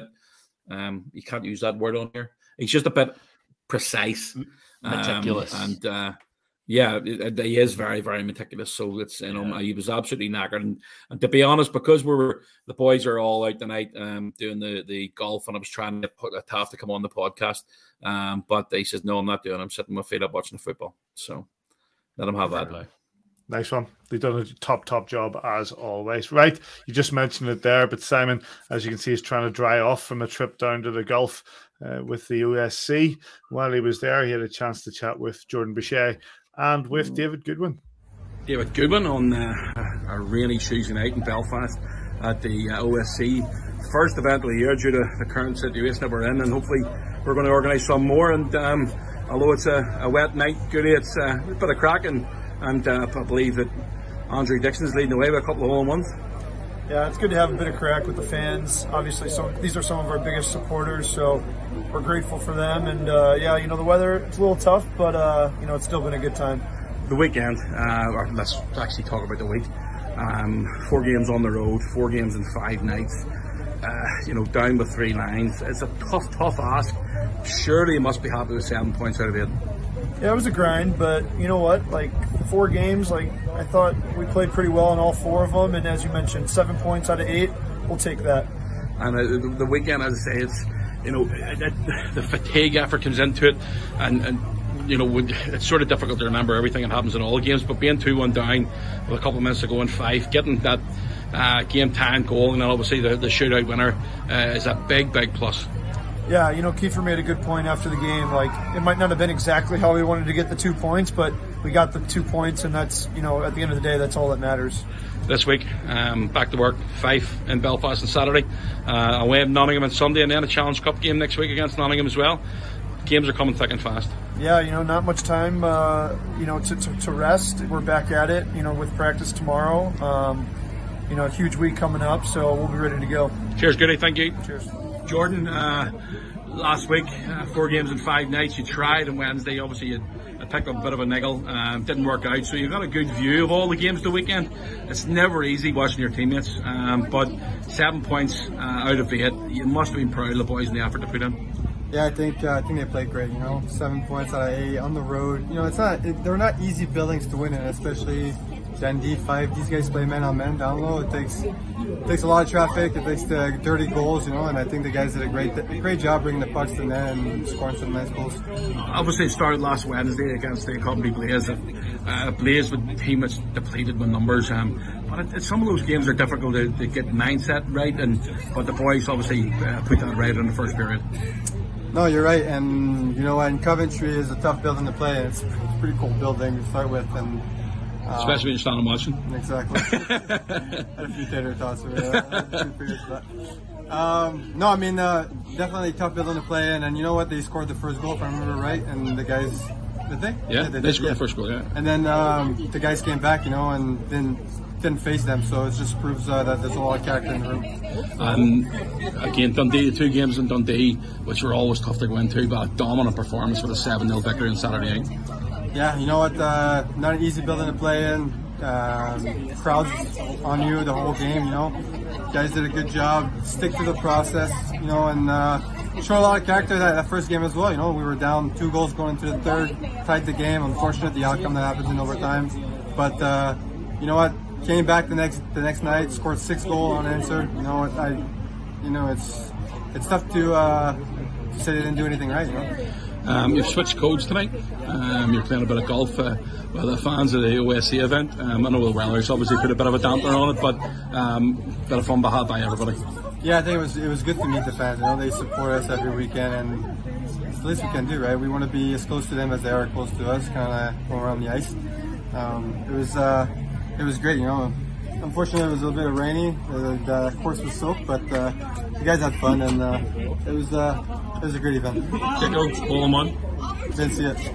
um, you can't use that word on here. He's just a bit precise. Meticulous. Um, and, uh, Yeah, he is very, very meticulous. So it's you know yeah. he was absolutely knackered, and, and to be honest, because we were the boys are all out tonight um, doing the, the golf, and I was trying to put a Taff to come on the podcast, um, but he says no, I'm not doing. I'm sitting my feet up watching the football. So let him have that. Play. Nice one. They've done a top, top job as always. Right, you just mentioned it there, but Simon, as you can see, is trying to dry off from a trip down to the Gulf uh, with the U S C. While he was there, he had a chance to chat with Jordan Boucher and with David Goodwin. David Goodwin on uh, a rainy Tuesday night in Belfast at the uh, O S C. First event of the year due to the current situation that we're in, and hopefully we're going to organise some more. And um, although it's a, a wet night, Goody, it's uh, a bit of crack, and, and uh, I believe that Andrew Dixon's leading the way with a couple of hole-in-ones. Yeah, it's good to have a bit of crack with the fans. Obviously, so these are some of our biggest supporters, so we're grateful for them. And uh, yeah, you know, the weather, it's a little tough, but uh, you know, it's still been a good time. The weekend, uh, or let's actually talk about the week. Um, four games on the road, four games in five nights. Uh, you know, down with three lines. It's a tough, tough ask. Surely you must be happy with seven points out of eight. Yeah, it was a grind, but you know what? Like, four games, like, I thought we played pretty well in all four of them, and as you mentioned, seven points out of eight, we'll take that. And uh, the, the weekend, as I say, it's, you know, it, it, the fatigue effort comes into it, and, and you know, it's sort of difficult to remember everything that happens in all games, but being two one down with a couple of minutes to go in five, getting that uh, game-tying goal, and then obviously the, the shootout winner uh, is a big, big plus. Yeah, you know, Kiefer made a good point after the game. Like, it might not have been exactly how we wanted to get the two points, but we got the two points, and that's, you know, at the end of the day, that's all that matters. This week, um, back to work, Fife in Belfast on Saturday, uh, away at Nottingham on Sunday, and then a Challenge Cup game next week against Nottingham as well. Games are coming thick and fast. Yeah, you know, not much time, uh, you know, to, to, to rest. We're back at it, you know, with practice tomorrow. Um, you know, a huge week coming up, so we'll be ready to go. Cheers, Goody. Thank you. Cheers. Jordan, uh, last week, uh, four games in five nights. You tried on Wednesday. Obviously, you had picked up a bit of a niggle. Um, didn't work out. So you've got a good view of all the games the weekend. It's never easy watching your teammates. Um, but seven points uh, out of eight. You must have been proud of the boys and the effort to put in. Yeah, I think uh, I think they played great. You know, seven points out of eight on the road. You know, it's not it, they're not easy buildings to win in, especially Dundee five. These guys play man on man down low. It takes it takes a lot of traffic. It takes the dirty goals. You know, and I think the guys did a great great job bringing the pucks to the net and scoring some nice goals. Obviously, it started last Wednesday against the Coventry Blaze. Uh, Blaze with the team that's depleted with numbers. Um, but it, it, some of those games are difficult to, to get mindset right, and but the boys obviously uh, put that right in the first period. No, you're right, and you know, and Coventry is a tough building to play. It's, it's a pretty cool building to start with, and um, especially when you're standing watching. Exactly. Had a few tater tots over there. Um, no, I mean, uh, definitely tough building to play in, and you know what? They scored the first goal, if I remember right, and the guys, did they? Yeah, yeah they, they scored yeah. the first goal, yeah. And then um, the guys came back, you know, and didn't didn't face them, so it just proves uh, that there's a lot of character in the room. And again, Dundee, the two games in Dundee, which were always tough to go into, but a dominant performance for the seven nil victory on Saturday night. Yeah, you know what? Uh, not an easy building to play in. Um, crowds on you the whole game. You know, guys did a good job. Stick to the process. You know, and uh, show a lot of character that, that first game as well. You know, we were down two goals going into the third, tied the game. Unfortunate the outcome that happens in overtime, but uh, you know what? Came back the next the next night, scored six goals unanswered. You know, I, you know, it's it's tough to, uh, to say they didn't do anything right. You know. Um, you've switched codes tonight. Um, you're playing a bit of golf uh, with the fans of the O S C event. Um, I know the weather's obviously put a bit of a dampener on it, but um, bit of fun had by everybody. Yeah, I think it was it was good to meet the fans. You know, they support us every weekend, and it's the least we can do, right? We want to be as close to them as they are close to us, kind of when we're on the ice. Um, it was uh, it was great, you know. Unfortunately, it was a little bit of rainy. The, the course was soaked, but uh, the guys had fun, and uh, it was uh, it was a great event. Dicko, hole in one. Didn't see it.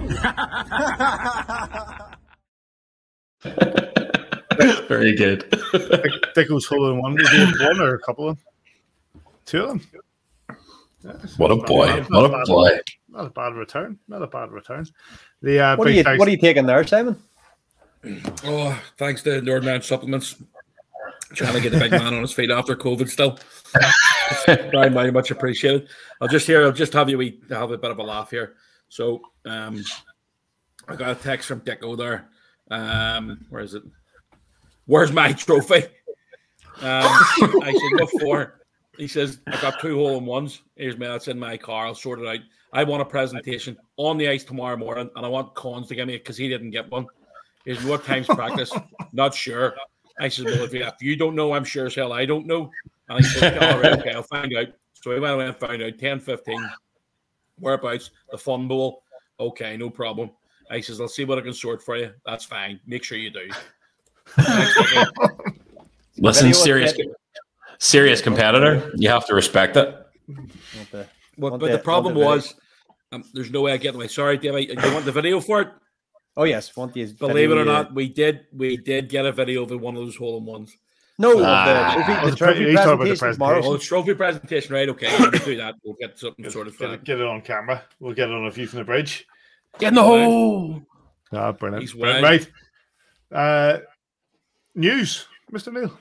Very good. Dicko's hole in one. Did you have one or a couple of them? Two of them. Yeah, what a boy! Bad, what a bad, boy! Not a bad return. Not a bad return. The uh, what are you What are you taking there, Simon? Oh, thanks to Nordman Supplements. Trying to get the big man on his feet after COVID still. Very, very much appreciated. I'll just here, I'll just have you wee, have a bit of a laugh here. So um, I got a text from Dicko there. Um, where is it? Where's my trophy? Um, I said, what for? He says, I got two hole in ones. Here's me, that's in my car. I'll sort it out. I want a presentation on the ice tomorrow morning, and I want Cons to give me it because he didn't get one. Here's what time's practice? Not sure. I said, well, if you, if you don't know, I'm sure as hell I don't know. And he said, all right, okay, I'll find out. So we went away and found out ten fifteen. Whereabouts? The Fun Bowl. Okay, no problem. I says, I'll see what I can sort for you. That's fine. Make sure you do. Listen, serious, serious competitor. You have to respect it. But, but the problem was, um, there's no way I get away. Sorry, Dave. You want the video for it? Oh yes, want the believe it or not, we did we did get a video of one of those hole in ones. No, ah, the trophy, the the trophy pre- presentation tomorrow. Oh, the trophy presentation, right? Okay, we'll do that. We'll get something get, sort of get it, get it on camera. We'll get it on a view from the bridge. Get in the hole. Ah, brilliant. He's brilliant. Right. Uh, news, Mister Neil.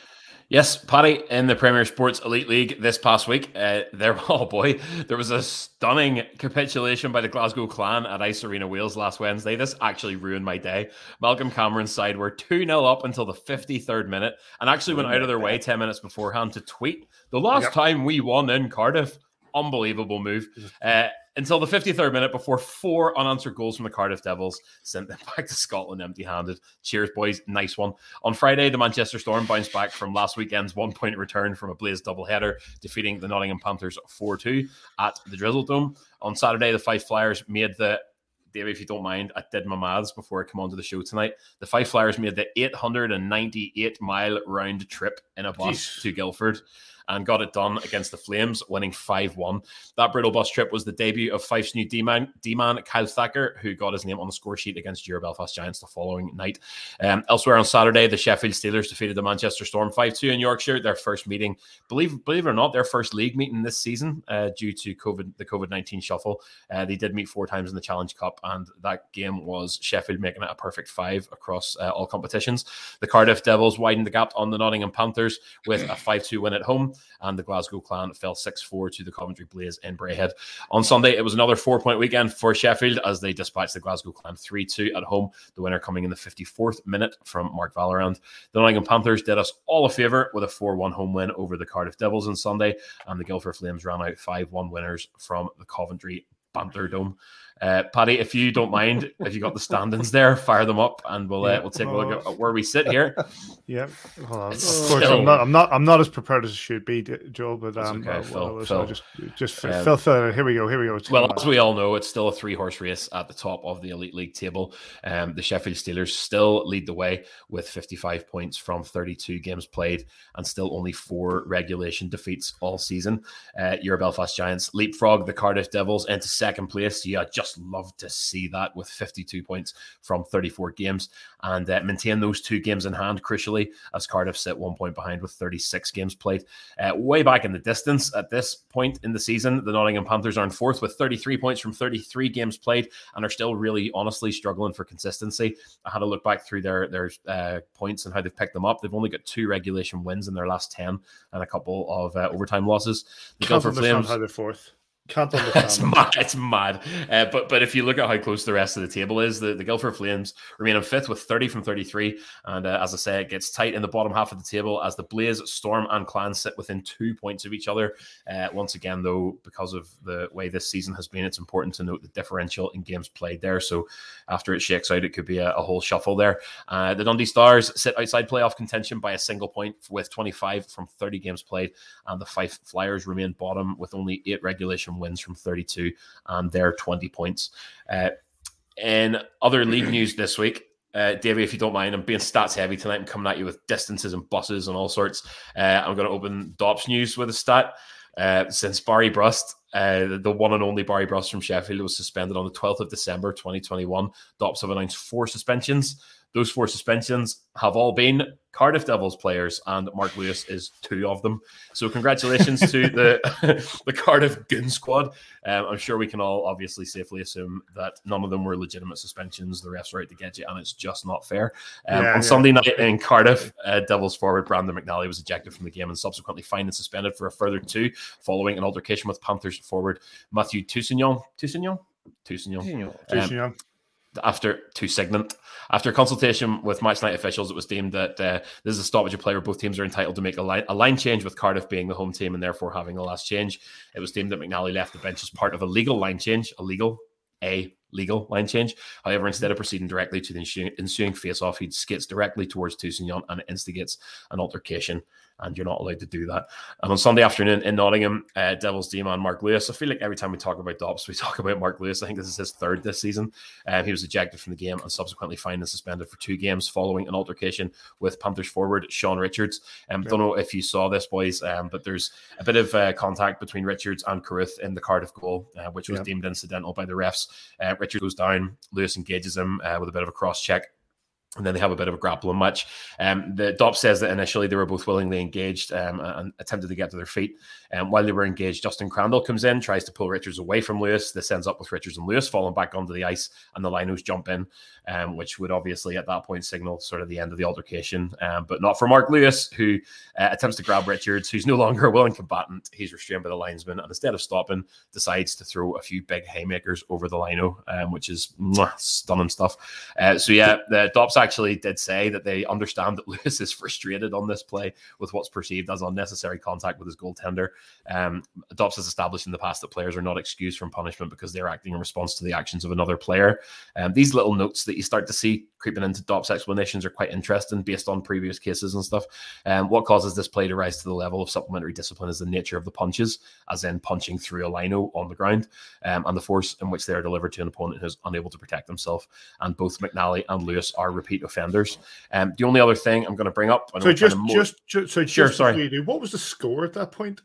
Yes, Paddy, in the Premier Sports Elite League this past week, uh, there, oh boy, there was a stunning capitulation by the Glasgow Clan at Ice Arena Wales last Wednesday. This actually ruined my day. Malcolm Cameron's side were two nil up until the fifty-third minute and actually went out of their way ten minutes beforehand to tweet, the last yep. time we won in Cardiff. Unbelievable move. Uh, until the fifty-third minute before four unanswered goals from the Cardiff Devils sent them back to Scotland empty-handed. Cheers, boys. Nice one. On Friday, the Manchester Storm bounced back from last weekend's one-point return from a Blaze doubleheader, defeating the Nottingham Panthers four two at the Drizzle Dome. On Saturday, the Fife Flyers made the David, if you don't mind, I did my maths before I come onto the show tonight. The Fife Flyers made the eight hundred ninety-eight mile round trip in a bus Jeez. to Guildford and got it done against the Flames, winning five one. That brutal bus trip was the debut of Fife's new D-man, D-man Kyle Thacker, who got his name on the score sheet against your Belfast Giants the following night. Um, elsewhere on Saturday, the Sheffield Steelers defeated the Manchester Storm five two in Yorkshire, their first meeting, believe believe it or not, their first league meeting this season uh, due to COVID, the COVID nineteen shuffle. Uh, they did meet four times in the Challenge Cup, and that game was Sheffield making it a perfect five across uh, all competitions. The Cardiff Devils widened the gap on the Nottingham Panthers with a five two win at home, and the Glasgow Clan fell six four to the Coventry Blaze in Braehead. On Sunday, it was another four-point weekend for Sheffield as they dispatched the Glasgow Clan three two at home, the winner coming in the fifty-fourth minute from Mark Valorand. The Nottingham Panthers did us all a favour with a four one home win over the Cardiff Devils on Sunday, and the Guildford Flames ran out five one winners from the Coventry Banter Dome. Uh, Paddy, if you don't mind, if you got the standings there, fire them up, and we'll uh, we'll take a look at where we sit here. Yeah, hold on. Of It's course, still- I'm not. I'm not. I'm not as prepared as I should be, Joel. But That's um, okay, uh, Phil, well, Phil. I'll just just Um, Phil, Phil. Here we go. Here we go. It's Well, coming as on. we all know, it's still a three-horse race at the top of the Elite League table. Um, the Sheffield Steelers still lead the way with fifty-five points from thirty-two games played and still only four regulation defeats all season. Uh, your Belfast Giants leapfrog the Cardiff Devils into second place. Yeah, just love to see that with fifty-two points from thirty-four games, and uh, maintain those two games in hand, crucially, as Cardiff sit one point behind with thirty-six games played. Uh, way back in the distance at this point in the season, the Nottingham Panthers are in fourth with thirty-three points from thirty-three games played, and are still really, honestly, struggling for consistency. I had a look back through their, their uh, points and how they've picked them up. They've only got two regulation wins in their last ten and a couple of uh, overtime losses. The Can't Guildford understand Flames... how they're fourth. Can't understand. It's mad. It's mad. Uh, but but if you look at how close the rest of the table is, the, the Guildford Flames remain in fifth with thirty from thirty-three. And uh, as I say, it gets tight in the bottom half of the table as the Blaze, Storm and Clan sit within two points of each other. Uh, once again, though, because of the way this season has been, it's important to note the differential in games played there. So after it shakes out, it could be a, a whole shuffle there. Uh, the Dundee Stars sit outside playoff contention by a single point with twenty-five from thirty games played. And the Fife Flyers remain bottom with only eight regulation wins from thirty-two. And they're twenty points. Uh, in other league news this week, uh, Davey, if you don't mind, I'm being stats heavy tonight. I'm coming at you with distances and buses and all sorts. Uh, I'm going to open Dops news with a stat. Uh, since Barry Brust, uh, the one and only Barry Brust from Sheffield, was suspended on the twelfth of December twenty twenty-one, Dops have announced four suspensions. Those four suspensions have all been Cardiff Devils players, and Mark Lewis is two of them. So congratulations to the the Cardiff Goon Squad. Um, I'm sure we can all obviously safely assume that none of them were legitimate suspensions. The refs are out to get you, and it's just not fair. Um, yeah, on yeah. Sunday night in Cardiff, uh, Devils forward Brandon McNally was ejected from the game and subsequently fined and suspended for a further two following an altercation with Panthers forward Matthew Toussignon. Toussignon? Toussignon. Um, Toussignon. After two signant, after consultation with match night officials, it was deemed that uh, this is a stoppage of play where both teams are entitled to make a line, a line change, with Cardiff being the home team and therefore having the last change. It was deemed that McNally left the bench as part of a legal line change, a legal, a legal line change. However, instead of proceeding directly to the ensuing, ensuing face-off, he skates directly towards Toussignon and instigates an altercation. And you're not allowed to do that. And on Sunday afternoon in Nottingham, uh, Devils D-man Mark Lewis. I feel like every time we talk about Dops, we talk about Mark Lewis. I think this is his third this season. Um, he was ejected from the game and subsequently fined and suspended for two games following an altercation with Panthers forward Sean Richards. I um, yeah. don't know if you saw this, boys, um, but there's a bit of uh, contact between Richards and Carruth in the Cardiff goal, uh, which was yeah. deemed incidental by the refs. Uh, Richards goes down. Lewis engages him uh, with a bit of a cross-check. And then they have a bit of a grappling match. Um, the Dops says that initially they were both willingly engaged um, and attempted to get to their feet. Um, while they were engaged, Justin Crandall comes in, tries to pull Richards away from Lewis. This ends up with Richards and Lewis falling back onto the ice, and the Linos jump in, um, which would obviously at that point signal sort of the end of the altercation. Um, but not for Mark Lewis, who uh, attempts to grab Richards, who's no longer a willing combatant. He's restrained by the linesman, and instead of stopping, decides to throw a few big haymakers over the Lino, um, which is mwah, stunning stuff. Uh, so yeah, the Dops actually did say that they understand that Lewis is frustrated on this play with what's perceived as unnecessary contact with his goaltender. Um, Dops has established in the past that players are not excused from punishment because they're acting in response to the actions of another player. Um, these little notes that you start to see creeping into Dops explanations are quite interesting based on previous cases and stuff. Um, what causes this play to rise to the level of supplementary discipline is the nature of the punches, as in punching through a lino on the ground, um, and the force in which they are delivered to an opponent who is unable to protect himself. And both McNally and Lewis are repeat offenders. Um, the only other thing I'm going to bring up, I know so just, more... just, just, so sure, just sorry. Do, what was the score at that point?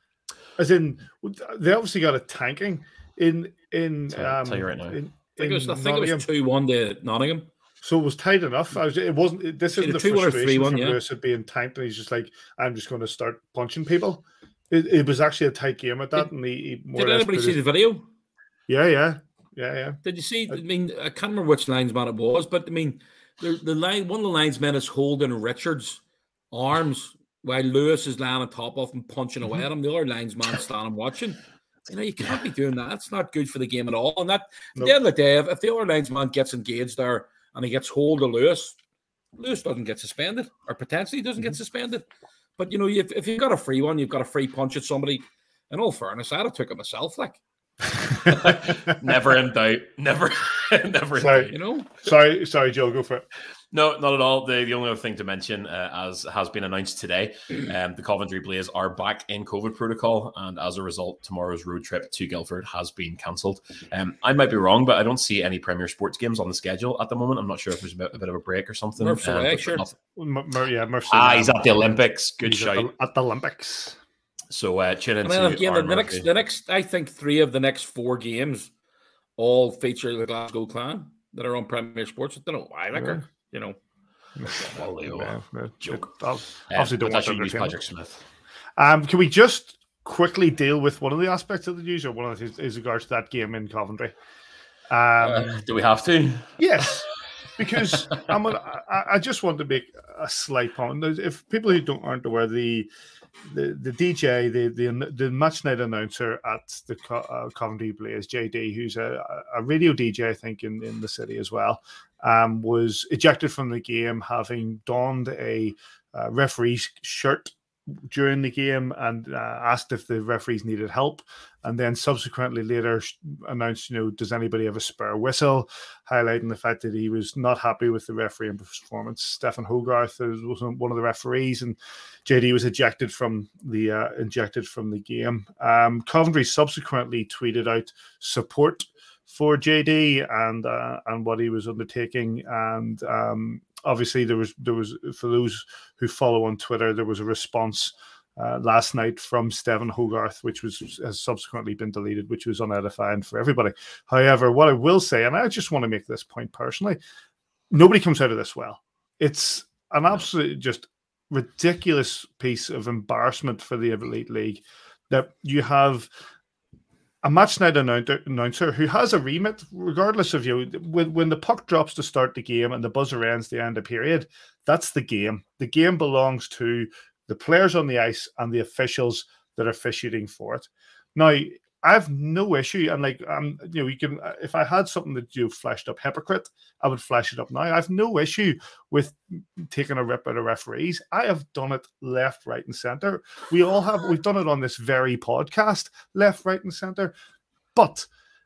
As in, they obviously got a tanking in in. Tell, um, tell you right now. In, I think, it was, I think it was two one to Nottingham. So it was tight enough. I was, it wasn't. It, this isn't the frustration from Lewis of being tanked, and he's just like, I'm just going to start punching people. It, it was actually a tight game at that. Did, and he, he more did anybody see the video? Yeah, yeah, yeah, yeah. Did you see? I mean, I can't remember which linesman it was, but I mean, the the line one of the linesmen is holding Richards' arms while Lewis is lying on top of him, punching away at him. The other linesman standing watching. You know, you can't be doing that. It's not good for the game at all. And that, nope. At the end of the day, if, if the other linesman gets engaged there and he gets hold of Lewis, Lewis doesn't get suspended, or potentially doesn't mm-hmm. get suspended. But, you know, if, if you've got a free one, you've got a free punch at somebody. In all fairness, I'd have took it myself, like. Never in doubt. Never, never in sorry, doubt. You know? Sorry, sorry, Joe, go for it. No, not at all. The, the only other thing to mention, uh, as has been announced today, um, the Coventry Blaze are back in COVID protocol, and as a result, tomorrow's road trip to Guildford has been cancelled. Um, I might be wrong, but I don't see any Premier Sports games on the schedule at the moment. I'm not sure if there's a bit, a bit of a break or something. Murph's um, away, sure. Mur- yeah, Murph's ah, he's at the Olympics. Good he's shout. At the, at the Olympics. So uh, tune into and then again, the, Aaron the Murphy. next, the next, I think three of the next four games all feature the Glasgow Clan that are on Premier Sports. I don't know why, like, Yeah. you know. Well, they Yeah, are. yeah. Joke. I'll- Um, Obviously, don't but want that's your news, entertainment. Patrick Smith. Um, can we just quickly deal with one of the aspects of the news, or one of his is regards to that game in Coventry? Um, Uh, do we have to? Yes, because I'm gonna, I, I just want to make a slight point. There's- If people who don't aren't aware, the the, the D J, the, the the match night announcer at the Co- uh, Coventry Blaze, J D, who's a, a radio D J, I think, in, in the city as well, um, was ejected from the game having donned a uh, referee's shirt during the game and uh, asked if the referees needed help, and then subsequently later announced, you know, does anybody have a spare whistle, highlighting the fact that he was not happy with the refereeing performance. Stefan Hogarth was one of the referees, and J D was ejected from the uh, ejected from the game. Um, Coventry subsequently tweeted out support for J D and uh, and what he was undertaking, and um, obviously there was there was for those who follow on Twitter, there was a response uh, last night from Stephen Hogarth, which was has subsequently been deleted, which was unedifying for everybody. However, what I will say, and I just want to make this point personally, nobody comes out of this well. It's an absolute just ridiculous piece of embarrassment for the Elite League that you have a match night announcer who has a remit, regardless of you. When, when the puck drops to start the game and the buzzer ends the end of period, that's the game. The game belongs to the players on the ice and the officials that are officiating for it. Now, I have no issue, and like um, you know, you can. If I had something that you flashed up hypocrite, I would flash it up now. I have no issue with taking a rip at a referees. I have done it left, right, and center. We all have. We've done it on this very podcast, left, right, and center. But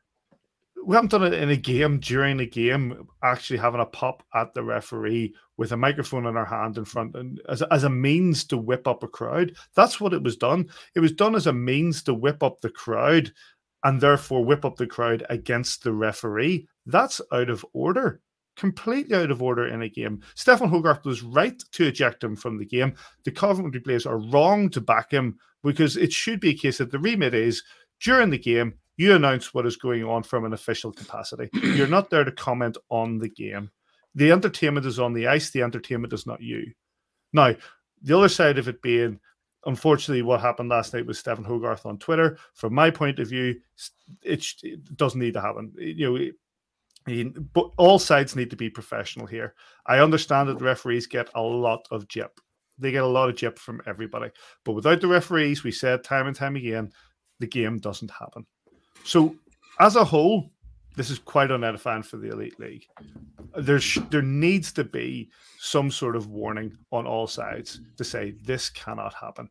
we haven't done it in a game during a game, actually having a pop at the referee with a microphone in our hand in front, and as, as a means to whip up a crowd. That's what it was done. It was done as a means to whip up the crowd and therefore whip up the crowd against the referee. That's out of order. Completely out of order in a game. Stefan Hogarth was right to eject him from the game. The Coventry players are wrong to back him, because it should be a case that the remit is during the game, you announce what is going on from an official capacity. You're not there to comment on the game. The entertainment is on the ice. The entertainment is not you. Now, the other side of it being, unfortunately, what happened last night with Stephen Hogarth on Twitter, from my point of view, it, it doesn't need to happen. You know, it, but all sides need to be professional here. I understand that the referees get a lot of jip. They get a lot of jip from everybody. But without the referees, we said time and time again, the game doesn't happen. So, as a whole, this is quite unedifying for the Elite League. There's, there needs to be some sort of warning on all sides to say this cannot happen,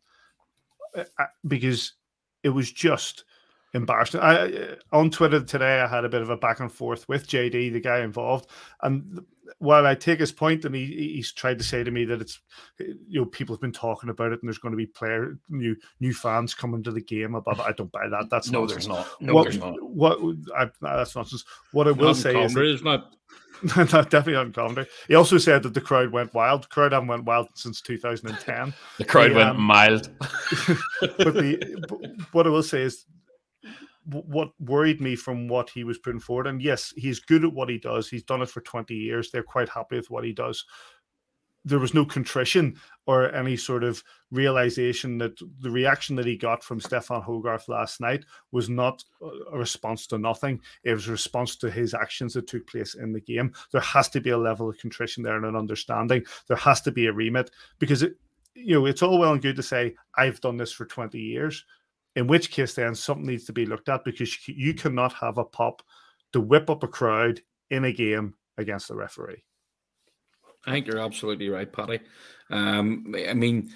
because it was just embarrassing. I, on Twitter today, I had a bit of a back and forth with J D, the guy involved, and while I take his point, and he, he's tried to say to me that it's, you know, people have been talking about it, and there's going to be player new new fans coming to the game about it. I don't buy that. That's no, nonsense. there's not. No, what, there's not. What I, that's nonsense. What I will Not say is, that, it's not. not definitely not in Coventry. He also said that the crowd went wild. The crowd haven't went wild since two thousand ten. The crowd the, went um, mild. But the but what I will say is, what worried me from what he was putting forward, and yes, he's good at what he does. He's done it for twenty years. They're quite happy with what he does. There was no contrition or any sort of realization that the reaction that he got from Stefan Hogarth last night was not a response to nothing. It was a response to his actions that took place in the game. There has to be a level of contrition there and an understanding. There has to be a remit, because it, you know, it's all well and good to say, I've done this for twenty years. In which case, then something needs to be looked at, because you cannot have a pop to whip up a crowd in a game against the referee. I think you're absolutely right, Paddy. Um, I mean,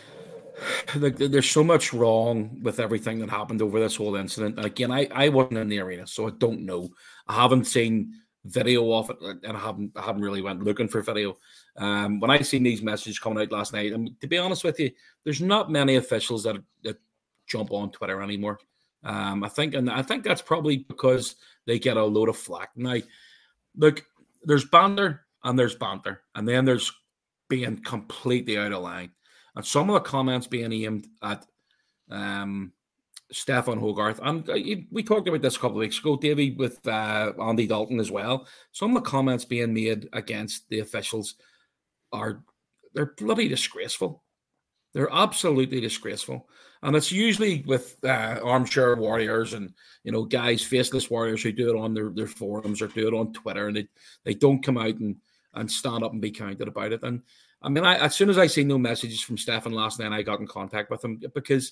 there's so much wrong with everything that happened over this whole incident. And again, I, I wasn't in the arena, so I don't know. I haven't seen video of it, and I haven't I haven't really went looking for video. Um, when I seen these messages coming out last night, I mean, to be honest with you, there's not many officials that that jump on Twitter anymore. Um, I think, and I think that's probably because they get a load of flack. Now, look, there's banter and there's banter, and then there's being completely out of line. And some of the comments being aimed at um, Stefan Hogarth. And we talked about this a couple of weeks ago, Davey, with uh, Andy Dalton as well. Some of the comments being made against the officials are they're bloody disgraceful. They're absolutely disgraceful. And it's usually with uh, armchair warriors and, you know, guys, faceless warriors who do it on their, their forums or do it on Twitter, and they, they don't come out and, and stand up and be counted about it. And I mean, I, as soon as I seen no messages from Stefan last night, I got in contact with him because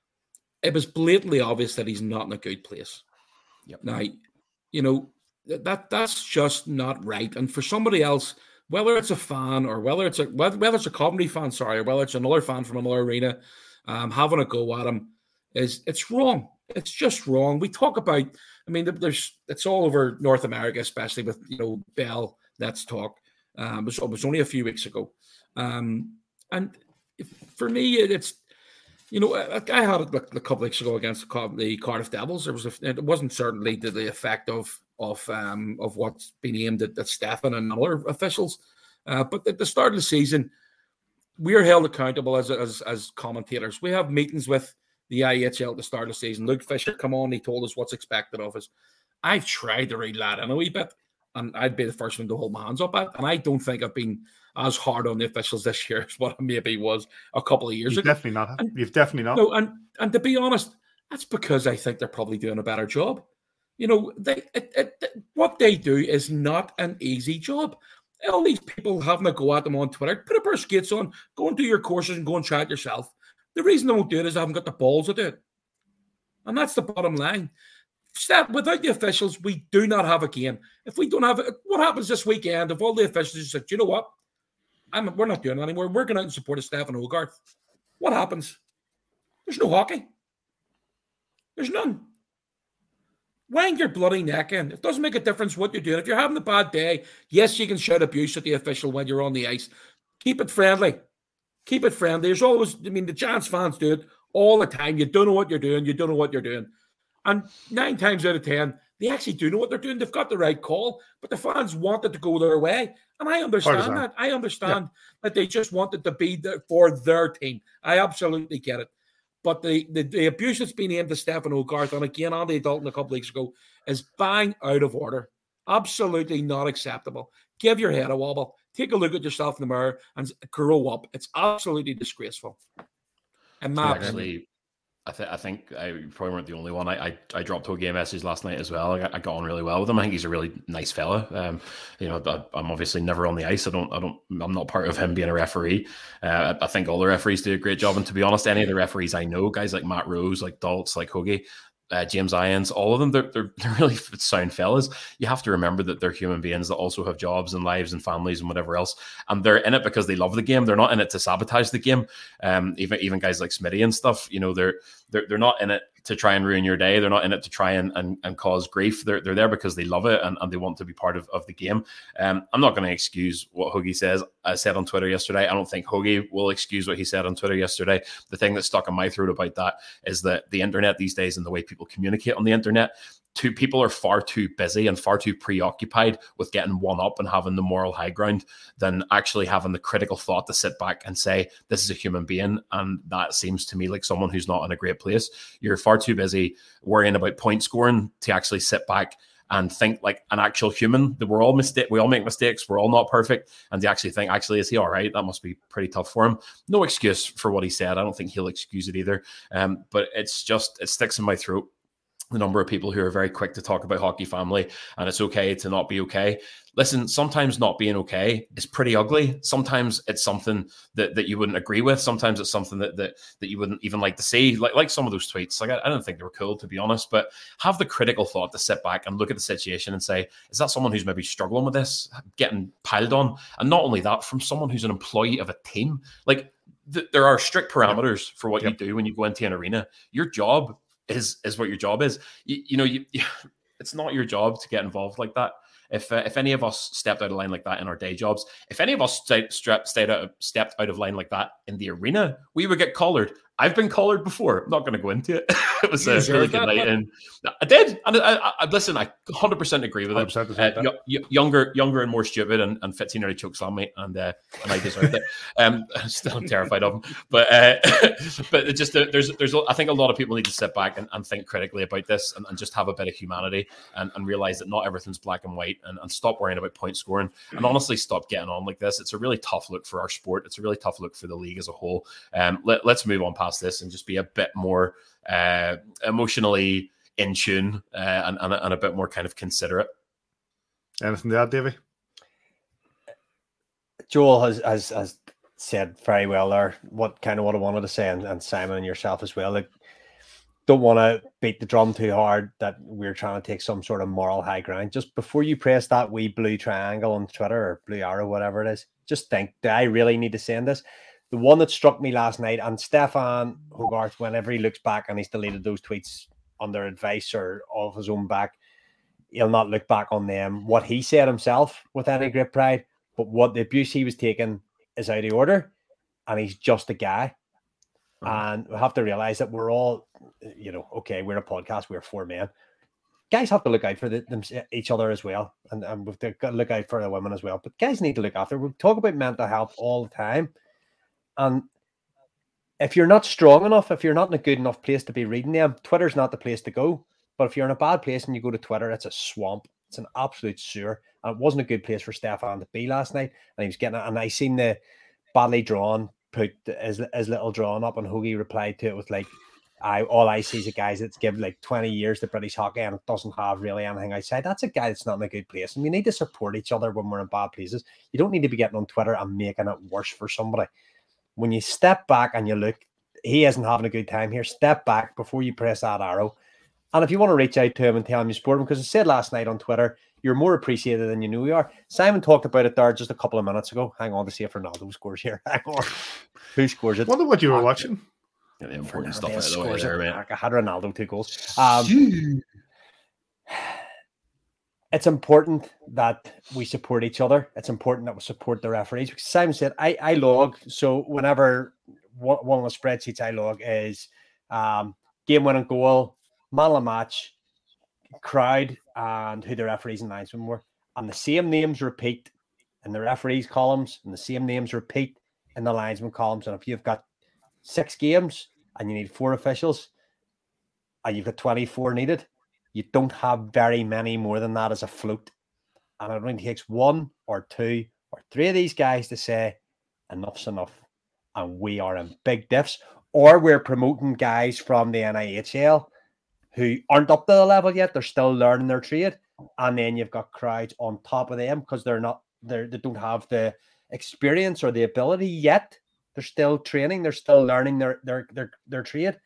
it was blatantly obvious that he's not in a good place. Yep. Now, you know, that that's just not right. And for somebody else, whether it's a fan or whether it's a whether, whether it's a Coventry fan, sorry, or whether it's another fan from another arena, um, having a go at him is it's wrong. It's just wrong. We talk about, I mean, there's it's all over North America, especially with, you know, Bell. Let's talk. Um, it was, it was only a few weeks ago, um, and if, for me, it, it's. You know, I had it a couple of weeks ago against the Cardiff Devils. There was a, it wasn't certainly to the effect of of um, of what's been aimed at, at Stefan and other officials, uh, but at the start of the season, we are held accountable as as as commentators. We have meetings with the I H L at the start of the season. Luke Fisher come on, he told us what's expected of us. I've tried to read that in a wee bit, and I'd be the first one to hold my hands up at. And I don't think I've been as hard on the officials this year as what I maybe was a couple of years You've ago. Definitely not. And, You've definitely not. No, and and to be honest, that's because I think they're probably doing a better job. You know, they it, it, what they do is not an easy job. All these people having a go at them on Twitter, put a pair of skates on, go and do your courses and go and try it yourself. The reason they won't do it is they haven't got the balls to do it. And that's the bottom line. Without the officials, we do not have a game. If we don't have it, what happens this weekend if all the officials say, do you know what? I'm, we're not doing it anymore. We're going out and support Stefan Hogarth. What happens? There's no hockey. There's none. Wind your bloody neck in. It doesn't make a difference what you're doing. If you're having a bad day, yes, you can shout abuse at the official when you're on the ice. Keep it friendly. Keep it friendly. There's always, I mean, the Giants fans do it all the time. You don't know what you're doing. You don't know what you're doing. And nine times out of ten, they actually do know what they're doing. They've got the right call, but the fans want it to go their way. And I understand Partisan. that. I understand yeah. that they just want it to be there for their team. I absolutely get it. But the, the, the abuse that's been aimed at Stefan Hogarth, and again, Andy Dalton a couple of weeks ago, is bang out of order. Absolutely not acceptable. Give your head a wobble. Take a look at yourself in the mirror and grow up. It's absolutely disgraceful. And actually, I, th- I think I probably weren't the only one. I I, I dropped Hoagie a message last night as well. I got, I got on really well with him. I think he's a really nice fella. Um, you know, I, I'm obviously never on the ice. I don't. I don't. I'm not part of him being a referee. Uh, I, I think all the referees do a great job. And to be honest, any of the referees I know, guys like Matt Rose, like Daltz, like Hoagie, uh, James Irons, all of them, they're, they're they're really sound fellas. You have to remember that they're human beings that also have jobs and lives and families and whatever else, and they're in it because they love the game. They're not in it to sabotage the game. Um, even even guys like Smitty and stuff, you know, they're they're they're not in it to try and ruin your day. They're not in it to try and and, and cause grief. They're they're there because they love it and, and they want to be part of, of the game. Um, I'm not going to excuse what Hoagie says. I said on Twitter yesterday. I don't think Hoagie will excuse what he said on Twitter yesterday. The thing that stuck in my throat about that is that the internet these days and the way people communicate on the internet, two people are far too busy and far too preoccupied with getting one up and having the moral high ground than actually having the critical thought to sit back and say, this is a human being. And that seems to me like someone who's not in a great place. You're far too busy worrying about point scoring to actually sit back and think like an actual human. That we're all mistake, we all make mistakes. We're all not perfect. And to actually think, actually, is he all right? That must be pretty tough for him. No excuse for what he said. I don't think he'll excuse it either. Um, but it's just, it sticks in my throat. The number of people who are very quick to talk about hockey family and it's okay to not be okay. Listen, sometimes not being okay is pretty ugly. Sometimes it's something that, that you wouldn't agree with. Sometimes it's something that that, that you wouldn't even like to see. Like like some of those tweets. Like I, I don't think they were cool, to be honest, but have the critical thought to sit back and look at the situation and say, is that someone who's maybe struggling with this, getting piled on? And not only that, from someone who's an employee of a team. Like th- there are strict parameters for what yep. you do when you go into an arena. Your job is is what your job is. You, you know, you, you, it's not your job to get involved like that. If uh, if any of us stepped out of line like that in our day jobs, if any of us stayed, stayed out, stepped out of line like that in the arena, we would get collared I've been collared before. I'm not going to go into it. It was You a really deserve good that, night, but- and I did. And I, I, I listen, I one hundred percent agree with one it. hundred percent Uh, deserve that. y- y- younger, younger, and more stupid, and, and Fitzy nearly chokeslammed me, and uh, and I deserved it. Um, still I'm terrified of him, but uh, but it just uh, there's there's I think a lot of people need to sit back and, and think critically about this, and, and just have a bit of humanity, and, and realize that not everything's black and white, and, and stop worrying about point scoring, and honestly stop getting on like this. It's a really tough look for our sport. It's a really tough look for the league as a whole. Um, let, let's move on past this and just be a bit more uh, emotionally in tune uh, and, and, and a bit more kind of considerate. Anything to add, Davey? Joel has, has has said very well there what kind of what I wanted to say, and, and Simon and yourself as well. Like, don't want to beat the drum too hard that we're trying to take some sort of moral high ground. Just before you press that wee blue triangle on Twitter or blue arrow, whatever it is, just think, do I really need to send this? The one that struck me last night, and Stefan Hogarth, whenever he looks back and he's deleted those tweets under advice or of his own back, he'll not look back on them, what he said himself with any great pride, but what the abuse he was taking is out of order, and he's just a guy. Mm-hmm. And we have to realize that we're all, you know, okay, we're a podcast, we're four men. Guys have to look out for the, them, each other as well, and, and we've got to look out for the women as well. But guys need to look after. We talk about mental health all the time, and if you're not strong enough, if you're not in a good enough place to be reading them, Twitter's not the place to go. But if you're in a bad place and you go to Twitter, it's a swamp. It's an absolute sewer. And it wasn't a good place for Stefan to be last night. And he was getting it. And I seen the badly drawn put his, his little drawing up, and Hoagie replied to it with like, I all I see is a guy that's given like twenty years to British hockey and doesn't have really anything outside. That's a guy that's not in a good place. And we need to support each other when we're in bad places. You don't need to be getting on Twitter and making it worse for somebody. When you step back and you look, he isn't having a good time here. Step back before you press that arrow. And if you want to reach out to him and tell him you support him, because I said last night on Twitter, you're more appreciated than you know you are. Simon talked about it there just a couple of minutes ago. Hang on to see if Ronaldo scores here. Hang on. Who scores it? I wonder what you were watching. Yeah, the important stuff Fernandez out of the way scores there, it. man. I had Ronaldo two goals. Um, it's important that we support each other. It's important that we support the referees. Because Simon said, I, I log. So whenever one, one of the spreadsheets I log is um, game-winning goal, man of the match, crowd, and who the referees and linesmen were. And the same names repeat in the referees columns, and the same names repeat in the linesman columns. And if you've got six games and you need four officials, and you've got twenty-four needed, you don't have very many more than that as a float. And it only takes one or two or three of these guys to say, enough's enough. And we are in big diffs. Or we're promoting guys from the N I H L who aren't up to the level yet. They're still learning their trade. And then you've got crowds on top of them because they're not, they're, they don't have the experience or the ability yet. They're still training. They're still learning their, their, their, their trade.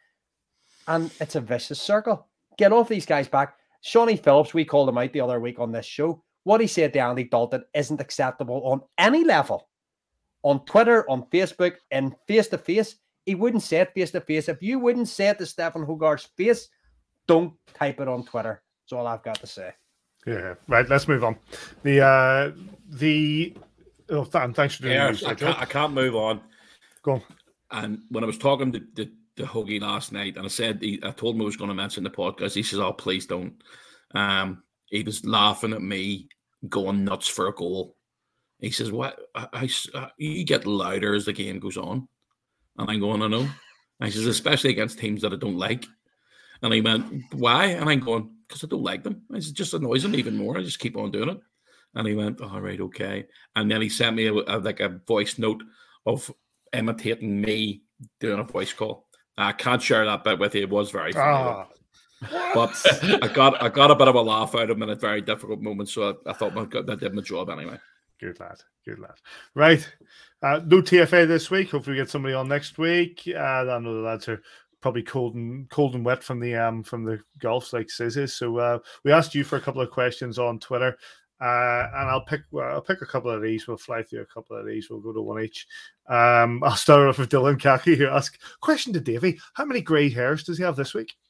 And it's a vicious circle. Get off these guys back. Shawnee Phillips, we called him out the other week on this show. What he said to Andy Dalton isn't acceptable on any level. On Twitter, on Facebook, and face-to-face. He wouldn't say it face-to-face. If you wouldn't say it to Stefan Hogarth's face, don't type it on Twitter. That's all I've got to say. Yeah, right. Let's move on. The uh, the oh, th- thanks for doing yeah, that. I can't, I can't move on. Go on. And when I was talking to, to, to Hoagie last night, and I said he, I told him I was going to mention the podcast. He says, "Oh, please don't." Um, he was laughing at me, going nuts for a goal. He says, "What? I, I, I, you get louder as the game goes on," and I'm going, "I know." And he says, "Especially against teams that I don't like." And he went, "Why?" And I'm going, "Because I don't like them." I said, "Just annoys them even more. I just keep on doing it." And he went, "All right, okay." And then he sent me a, a, like a voice note of imitating me doing a voice call. I can't share that bit with you. It was very funny. Oh. But I got I got a bit of a laugh out of him in a very difficult moment, so I, I thought my, that did my job anyway. Good lad, good lad. Right, uh, no T F A this week. Hopefully, we get somebody on next week. Uh, I know the lads are probably cold and cold and wet from the um from the golf, like Sis is. So uh, we asked you for a couple of questions on Twitter, uh, and I'll pick well, I'll pick a couple of these. We'll fly through a couple of these. We'll go to one each. Um, I'll start off with Dylan Kaki, who asked question to Davey: how many grey hairs does he have this week?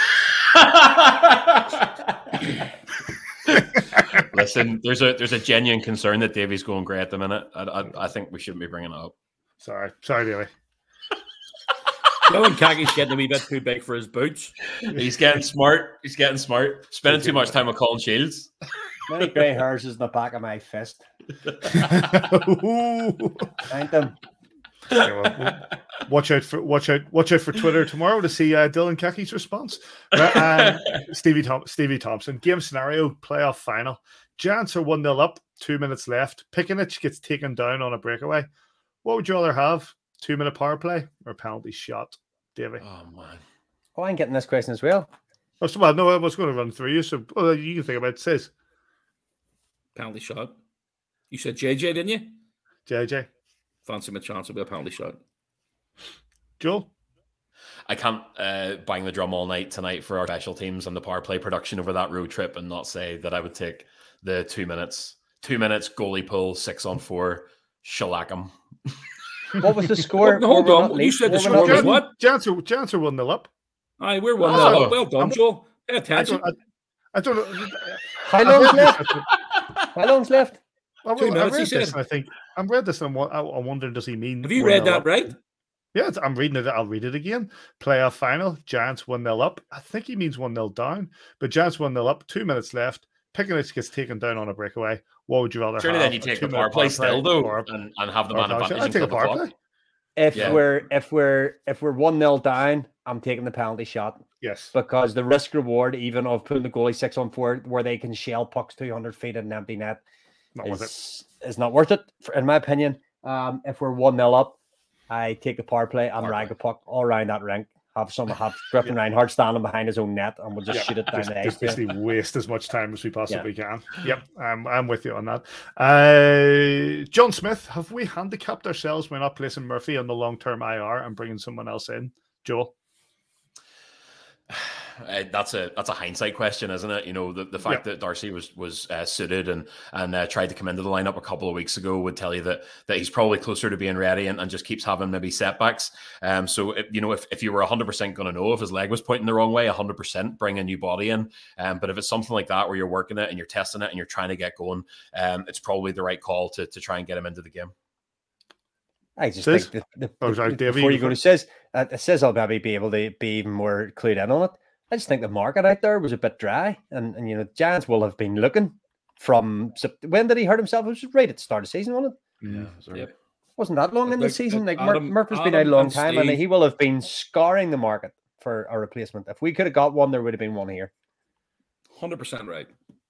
Listen, there's a there's a genuine concern that Davey's going grey at the minute. I, I I think we shouldn't be bringing it up. Sorry, sorry, Davey. Dylan Kaki's getting a wee bit too big for his boots. He's getting smart. He's getting smart. Spending too much time with Colin Shields. Many grey hairs is in the back of my fist. Thank them. Okay, well, watch out for watch out watch out for Twitter tomorrow to see uh, Dylan Kaki's response. Right, um, Stevie Tom, Stevie Thompson. Game scenario: playoff final. Giants are one nil up. Two minutes left. Pickenic gets taken down on a breakaway. What would you rather have? Two minute power play or penalty shot, Davey? Oh man. Oh, I'm getting this question as well. Oh, so, well, no, I was going to run through you, so well, you can think about it. Says Penalty shot. You said J J, didn't you? J J. Fancy my chance of a penalty shot. Joel? I can't uh, bang the drum all night tonight for our special teams and the power play production over that road trip and not say that I would take the two minutes. Two minutes, goalie pull, six on four, shellac 'em. What was the score? Hold, hold on. You said the score was what? Giants are, Giants are one nil up. Aye, we're one nil oh, up. Well done, I'm, Joel. Pay attention. I don't, I, I don't know. How long's left? How long's left? Well, Two I minutes, read he said. this, I think I read this, and I'm, I'm wondering, does he mean? Have you read that up? right? Yeah, I'm reading it. I'll read it again. Playoff final. Giants one nil up. I think he means one nil down. But Giants one nil up. Two minutes left. Pickenic gets taken down on a breakaway. What would you rather Surely have? then you take the power play still, though, or, and, and have the man advantage. I take a power play. If yeah. we're if we're if we're one nil down, I'm taking the penalty shot. Yes, because the risk reward, even of putting the goalie six on four, where they can shell pucks two hundred feet in an empty net, not is, worth it. is not worth it, in my opinion. Um, if we're one nil up, I take the power play and rag a puck all around that rink. Have some have Griffin yeah. Reinhardt standing behind his own net, and we'll just yeah. shoot it down just, the ice. Just basically waste as much time as we possibly yeah. can. Yep, I'm I'm with you on that. Uh, John Smith, have we handicapped ourselves by not placing Murphy on the long term I R and bringing someone else in? Joel. Uh, that's a that's a hindsight question, isn't it? You know, the, the fact yeah. that Darcy was was uh, suited and and uh, tried to come into the lineup a couple of weeks ago would tell you that that he's probably closer to being ready and, and just keeps having maybe setbacks. Um, so if, you know, if, if you were one hundred percent going to know if his leg was pointing the wrong way, one hundred percent bring a new body in. Um, but if it's something like that where you're working it and you're testing it and you're trying to get going, um, it's probably the right call to to try and get him into the game. I just Says? think the, the, oh, sorry, the, Davey, before you go to says, uh, it says I'll maybe be able to be even more clued in on it. I just think the market out there was a bit dry, and, and you know, Giants will have been looking from when did he hurt himself? It was right at the start of the season, wasn't it? Yeah, yep. Wasn't that long in the like, season? Like Adam, Murphy's Adam been out a long and time, Steve. and he will have been scouring the market for a replacement. If we could have got one, there would have been one here. Hundred percent right.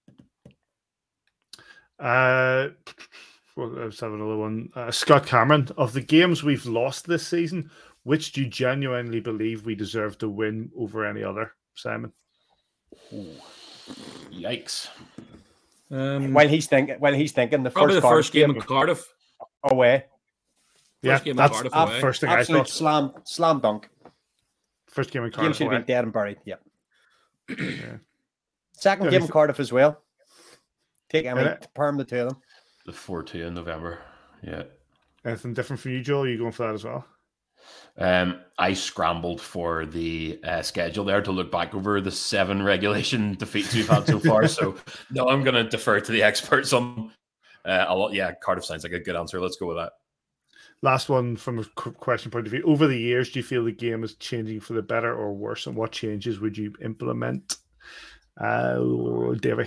Uh, well, let's have another one. Uh, Scott Cameron, of the games we've lost this season, which do you genuinely believe we deserve to win over any other? Simon. Ooh. Yikes! Um, while he's thinking, while he's thinking, the probably first, the first game, game in Cardiff away. Yeah, first game that's in Cardiff uh, away. first thing Absolute I thought. Slam, slam dunk. First game in Cardiff. Game should away. be dead and buried. Yeah. yeah. Second yeah, game in Cardiff as well. Take I mean, yeah. perm the two of them. The four two in November. Yeah. Anything different for you, Joel? Are you going for that as well? Um, I scrambled for the uh, schedule there to look back over the seven regulation defeats we've had so far. So no, I'm going to defer to the experts on. Uh, a lot, yeah, Cardiff sounds like a good answer. Let's go with that. Last one from a question point of view. Over the years, do you feel the game is changing for the better or worse? And what changes would you implement? Uh, Davey.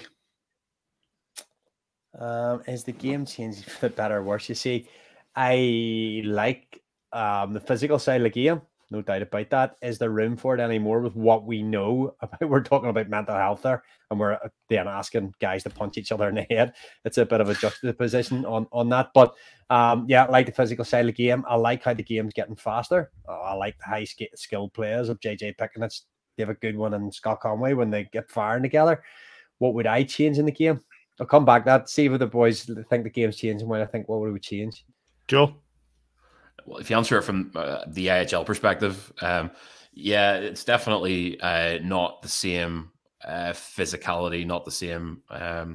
Um, is the game changing for the better or worse? You see, I like um, the physical side of the game, no doubt about that. Is there room for it anymore with what we know about? We're talking about mental health there, and we're then asking guys to punch each other in the head. It's a bit of a juxtaposition on, on that. But um, yeah, I like the physical side of the game. I like how the game's getting faster. Uh, I like the high skilled players of J J Pickenic. They have a good one, and Scott Conway when they get firing together. What would I change in the game? I'll come back to that. See if the boys think the game's changing. When I think what would we change? Joe? Well, if you answer it from uh, the I H L perspective, um, yeah, it's definitely uh, not the same uh, physicality, not the same um,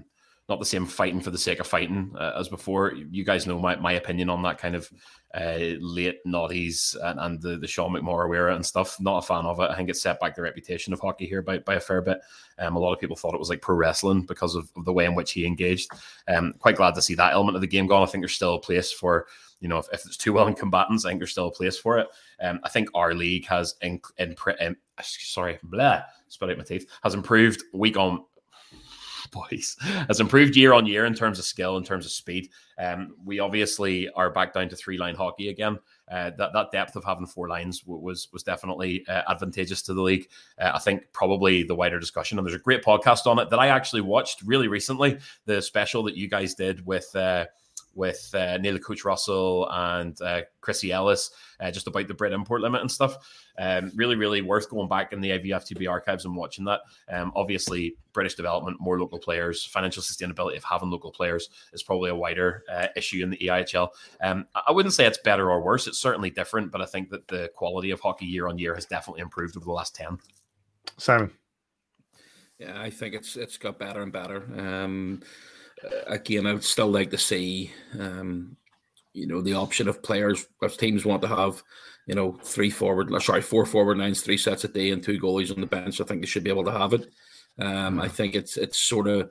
not the same fighting for the sake of fighting uh, as before. You guys know my, my opinion on that kind of uh, late noughties and, and the, the Sean McMorrow era and stuff. Not a fan of it. I think it set back the reputation of hockey here by, by a fair bit. Um, a lot of people thought it was like pro wrestling because of, of the way in which he engaged. Um, quite glad to see that element of the game gone. I think there's still a place for, you know, if, if it's two willing combatants, I think there's still a place for it. Um, I think our league has, in, in, in, sorry, blah, spit out my teeth, has improved week on, boys, has improved year on year in terms of skill, in terms of speed. Um, we obviously are back down to three-line hockey again. Uh, that, that depth of having four lines w- was was definitely uh, advantageous to the league. Uh, I think probably the wider discussion, and there's a great podcast on it that I actually watched really recently, the special that you guys did with uh, with uh, Neil Coach Russell and uh, Chrissy Ellis, uh, just about the Brit import limit and stuff. Um, really, really worth going back in the I V F T B archives and watching that. Um, obviously, British development, more local players, financial sustainability of having local players is probably a wider uh, issue in the E I H L. Um, I wouldn't say it's better or worse. It's certainly different, but I think that the quality of hockey year on year has definitely improved over the last ten. Simon. Yeah, I think it's it's got better and better. Um, again, I would still like to see, um, you know, the option of players, if teams want to have, you know, three forward, sorry, four forward lines, three sets a day, and two goalies on the bench. I think they should be able to have it. Um, I think it's it's sort of,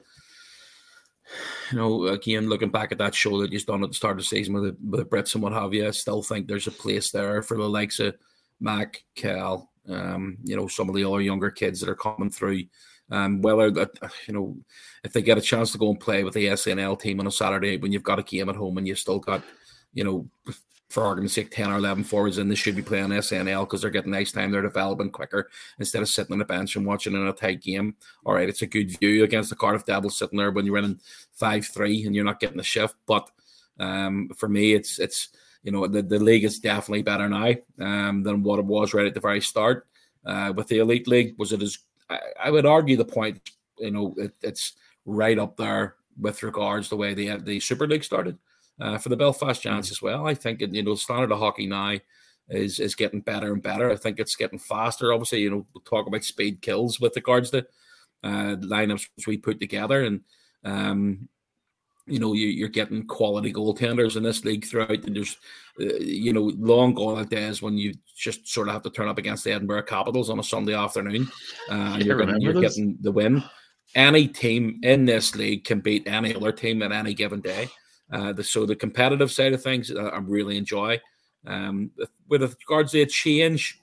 you know, again, looking back at that show that you've done at the start of the season with the, with the Brits and what have you, I still think there's a place there for the likes of Mac, Cal, um, you know, some of the other younger kids that are coming through. Um, whether that, you know, if they get a chance to go and play with the S N L team on a Saturday when you've got a game at home and you've still got, you know, for argument's sake, ten or eleven forwards in, they should be playing S N L because they're getting nice time, they're developing quicker instead of sitting on the bench and watching in a tight game. All right, it's a good view against the Cardiff Devils sitting there when you're winning five three and you're not getting a shift. But um, for me, it's, it's you know, the, the league is definitely better now um, than what it was right at the very start. Uh, with the Elite League, was it as I, I would argue the point, you know, it, it's right up there with regards to the way the the Super League started uh, for the Belfast Giants as well. I think, it, you know, the standard of hockey now is is getting better and better. I think it's getting faster. Obviously, you know, we'll talk about speed kills with regards to uh, lineups which we put together. And, um, you know, you, you're getting quality goaltenders in this league throughout. And there's, uh, you know, long gone are days when you just sort of have to turn up against the Edinburgh Capitals on a Sunday afternoon. Uh, and you're, getting, you're getting the win. Any team in this league can beat any other team at any given day. Uh, the, so the competitive side of things, uh, I really enjoy. Um, with regards to a change,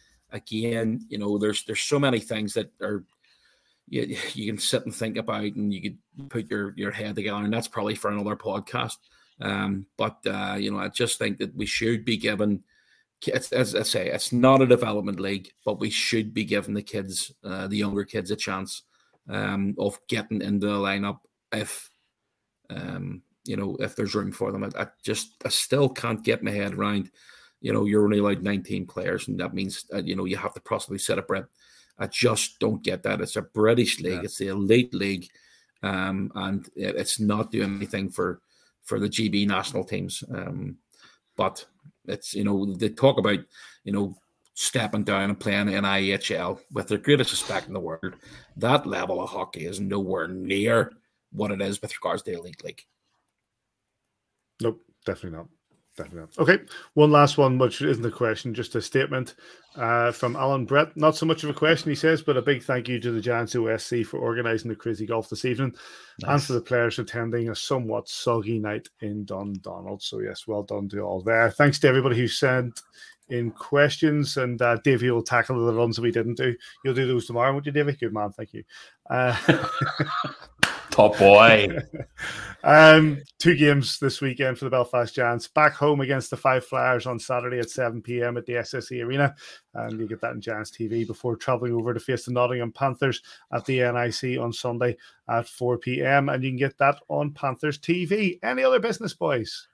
again, you know, there's there's so many things that are, You, you can sit and think about, and you could put your, your head together, and that's probably for another podcast. Um, but, uh, you know, I just think that we should be given, it's, as I say, it's not a development league, but we should be giving the kids, uh, the younger kids, a chance um, of getting into the lineup if, um, you know, if there's room for them. I, I just, I still can't get my head around, you know, you're only allowed nineteen players, and that means, uh, you know, you have to possibly set a Brit. I just don't get that. It's a British league. Yeah. It's the elite league. Um, and it's not doing anything for, for the G B national teams. Um, but it's, you know, they talk about, you know, stepping down and playing in I H L with the greatest respect in the world. That level of hockey is nowhere near what it is with regards to the elite league. Nope, definitely not. Definitely not. Okay, one last one, which isn't a question, just a statement uh, from Alan Brett. Not so much of a question, he says, but a big thank you to the Giants O S C for organising the Crazy Golf this evening, nice. And for the players attending a somewhat soggy night in Dundonald. So yes, well done to all there. Thanks to everybody who sent in questions, and uh, Davey will tackle the runs that we didn't do. You'll do those tomorrow, won't you, Davey? Good man, thank you. Uh, Top boy. um, two games this weekend for the Belfast Giants. Back home against the Five Flyers on Saturday at seven p.m. at the S S E Arena. And you get that in Giants T V before travelling over to face the Nottingham Panthers at the N I C on Sunday at four p.m. And you can get that on Panthers T V. Any other business, boys?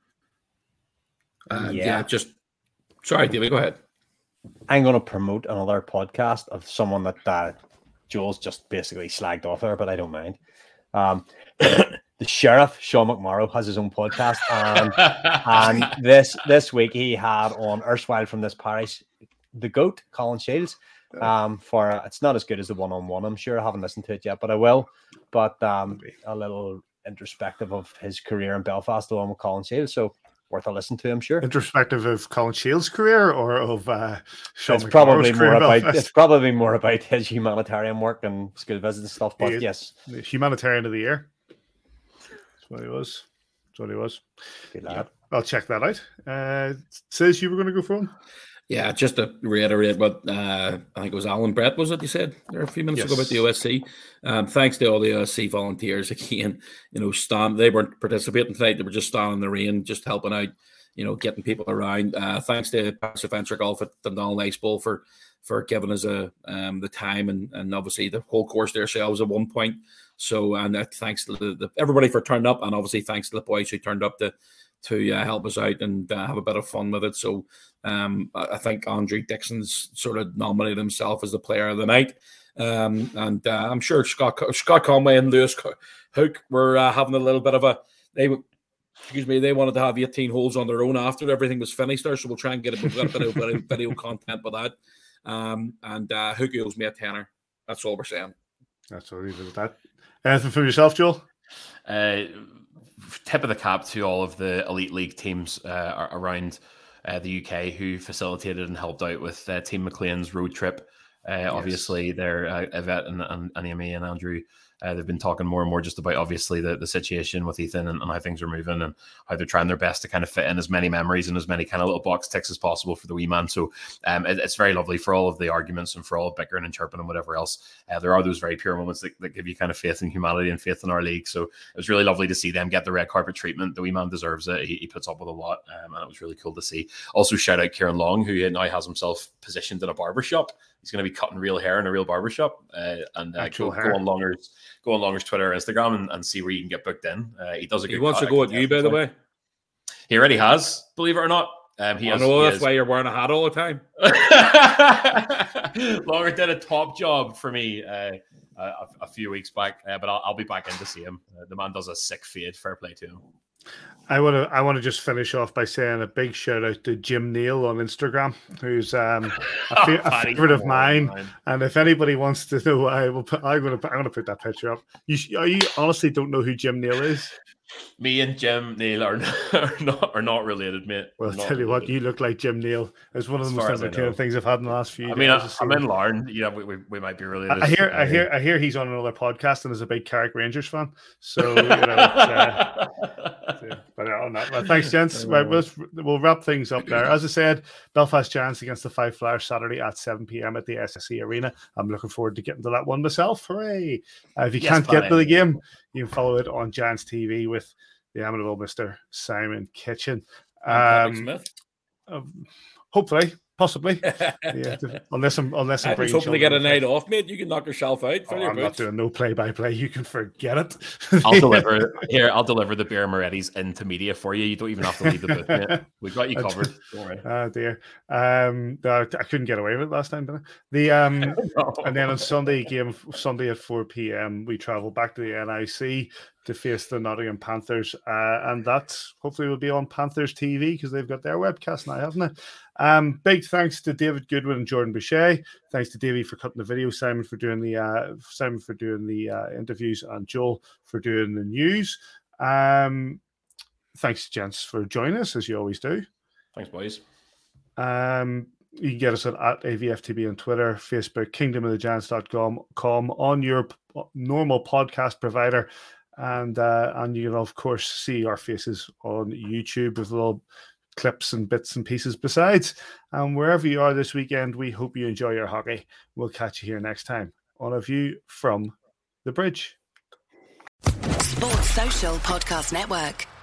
Uh, yeah. yeah, just... Sorry, David, go ahead. I'm going to promote another podcast of someone that uh, Joel's just basically slagged off there, but I don't mind. Um, the Sheriff, Sean McMorrow, has his own podcast, and, and this this week he had on erstwhile from this parish, the GOAT, Colin Shields, Um, for uh, it's not as good as the one-on-one. I'm sure I haven't listened to it yet, but I will. But um, a little introspective of his career in Belfast, along with Colin Shields. So worth a listen to, I'm sure. Introspective of Colin Shields' career or of uh, Sean it's probably career more about Belfast? It's probably more about his humanitarian work and school visits and stuff. But he, yes, humanitarian of the year. That's what he was. That's what he was. Good lad. Yeah, I'll check that out. Uh, says you were going to go for him. Yeah, just to reiterate what uh, I think it was Alan Brett, was it you said there a few minutes yes. ago about the O S C. Um, thanks to all the O S C volunteers again. You know, stand they weren't participating tonight; they were just standing in the rain, just helping out. You know, getting people around. Uh, thanks to Pastor Venture Golf at Dundonald Ice Bowl for for giving us a um, the time and and obviously the whole course there sells at one point. So and uh, thanks to the, the, everybody for turning up, and obviously thanks to the boys who turned up to. to uh, help us out and uh, have a bit of fun with it. So um, I think Andrew Dixon's sort of nominated himself as the player of the night. Um, and uh, I'm sure Scott Scott Conway and Lewis Hook were uh, having a little bit of a, they excuse me, they wanted to have eighteen holes on their own after everything was finished there. So we'll try and get a, we've got a bit of video, video content with that. Um, and uh, Hook owes me a tenner. That's all we're saying. That's all leave it at that. Anything for yourself, Joel? Uh, tip of the cap to all of the Elite League teams uh, around uh, the U K who facilitated and helped out with uh, Team McLean's road trip. Uh, yes. Obviously, they're uh, Yvette and, and, and Amy and Andrew. Uh, they've been talking more and more just about obviously the, the situation with Ethan and, and how things are moving and how they're trying their best to kind of fit in as many memories and as many kind of little box ticks as possible for the wee man. So um, it, it's very lovely for all of the arguments and for all of bickering and chirping and whatever else. Uh, there are those very pure moments that, that give you kind of faith in humanity and faith in our league. So it was really lovely to see them get the red carpet treatment. The wee man deserves it. He, he puts up with a lot um, and it was really cool to see. Also shout out Kieran Long, who now has himself positioned in a barbershop. He's going to be cutting real hair in a real barbershop uh, and uh, go, go on Longer's go on Longer's Twitter or Instagram and, and see where you can get booked in. Uh, he does a good. He wants to go at you, by the way. He already has, believe it or not. Um, he I has, know he that's has. why you're wearing a hat all the time. Longer did a top job for me uh, a, a few weeks back, uh, but I'll, I'll be back in to see him. Uh, the man does a sick fade. Fair play to him. I want to I want to just finish off by saying a big shout out to Jim Neal on Instagram, who's um, a, fa- a favorite of mine. Man. And if anybody wants to know, I will put. I'm gonna I'm gonna put that picture up. You you honestly don't know who Jim Neal is? Me and Jim Neal are not, are not, are not related, mate. Well, I'll not tell you related. what, you look like Jim Neal. It's one of the most entertaining things I've had in the last few I days. mean, I, I'm in Larne. Yeah, we, we, we might be related. I hear, I hear, I hear he's on another podcast and is a big Carrick Rangers fan. So, you know, uh, yeah, but on that, well, thanks, gents. Right, we'll, we'll wrap things up there. As I said, Belfast Giants against the Five Flyers Saturday at seven p.m. at the S S E Arena. I'm looking forward to getting to that one myself. Hooray! Uh, if you yes, can't get to the game, you can follow it on Giants T V with the amiable Mister Simon Kitchen. Um, Smith. Uh, hopefully, possibly. Yeah, unless I'm unless I'm I was hoping to get a night off, mate. You can knock yourself out. Oh, I'm boots. Not doing no play by play. You can forget it. I'll deliver here. I'll deliver the Bear Moretti's into media for you. You don't even have to leave the book, mate. We've got you covered. Don't worry. Oh dear. Um, I couldn't get away with it last time, did I? The um, no. And then on Sunday game Sunday at four p.m. we travel back to the N I C to face the Nottingham Panthers, uh, and that hopefully will be on Panthers T V because they've got their webcast now, haven't they? Um, big thanks to David Goodwin and Jordan Boucher. Thanks to Davey for cutting the video, Simon for doing the uh, Simon for doing the uh, interviews, and Joel for doing the news. Um, thanks, gents, for joining us as you always do. Thanks, boys. Um, you can get us at, at A V F T B on Twitter, Facebook, kingdom of the giants dot com on your p- normal podcast provider. And uh, and you can, of course, see our faces on YouTube with little clips and bits and pieces besides. And wherever you are this weekend, we hope you enjoy your hockey. We'll catch you here next time on A View from the Bridge. Sports Social Podcast Network.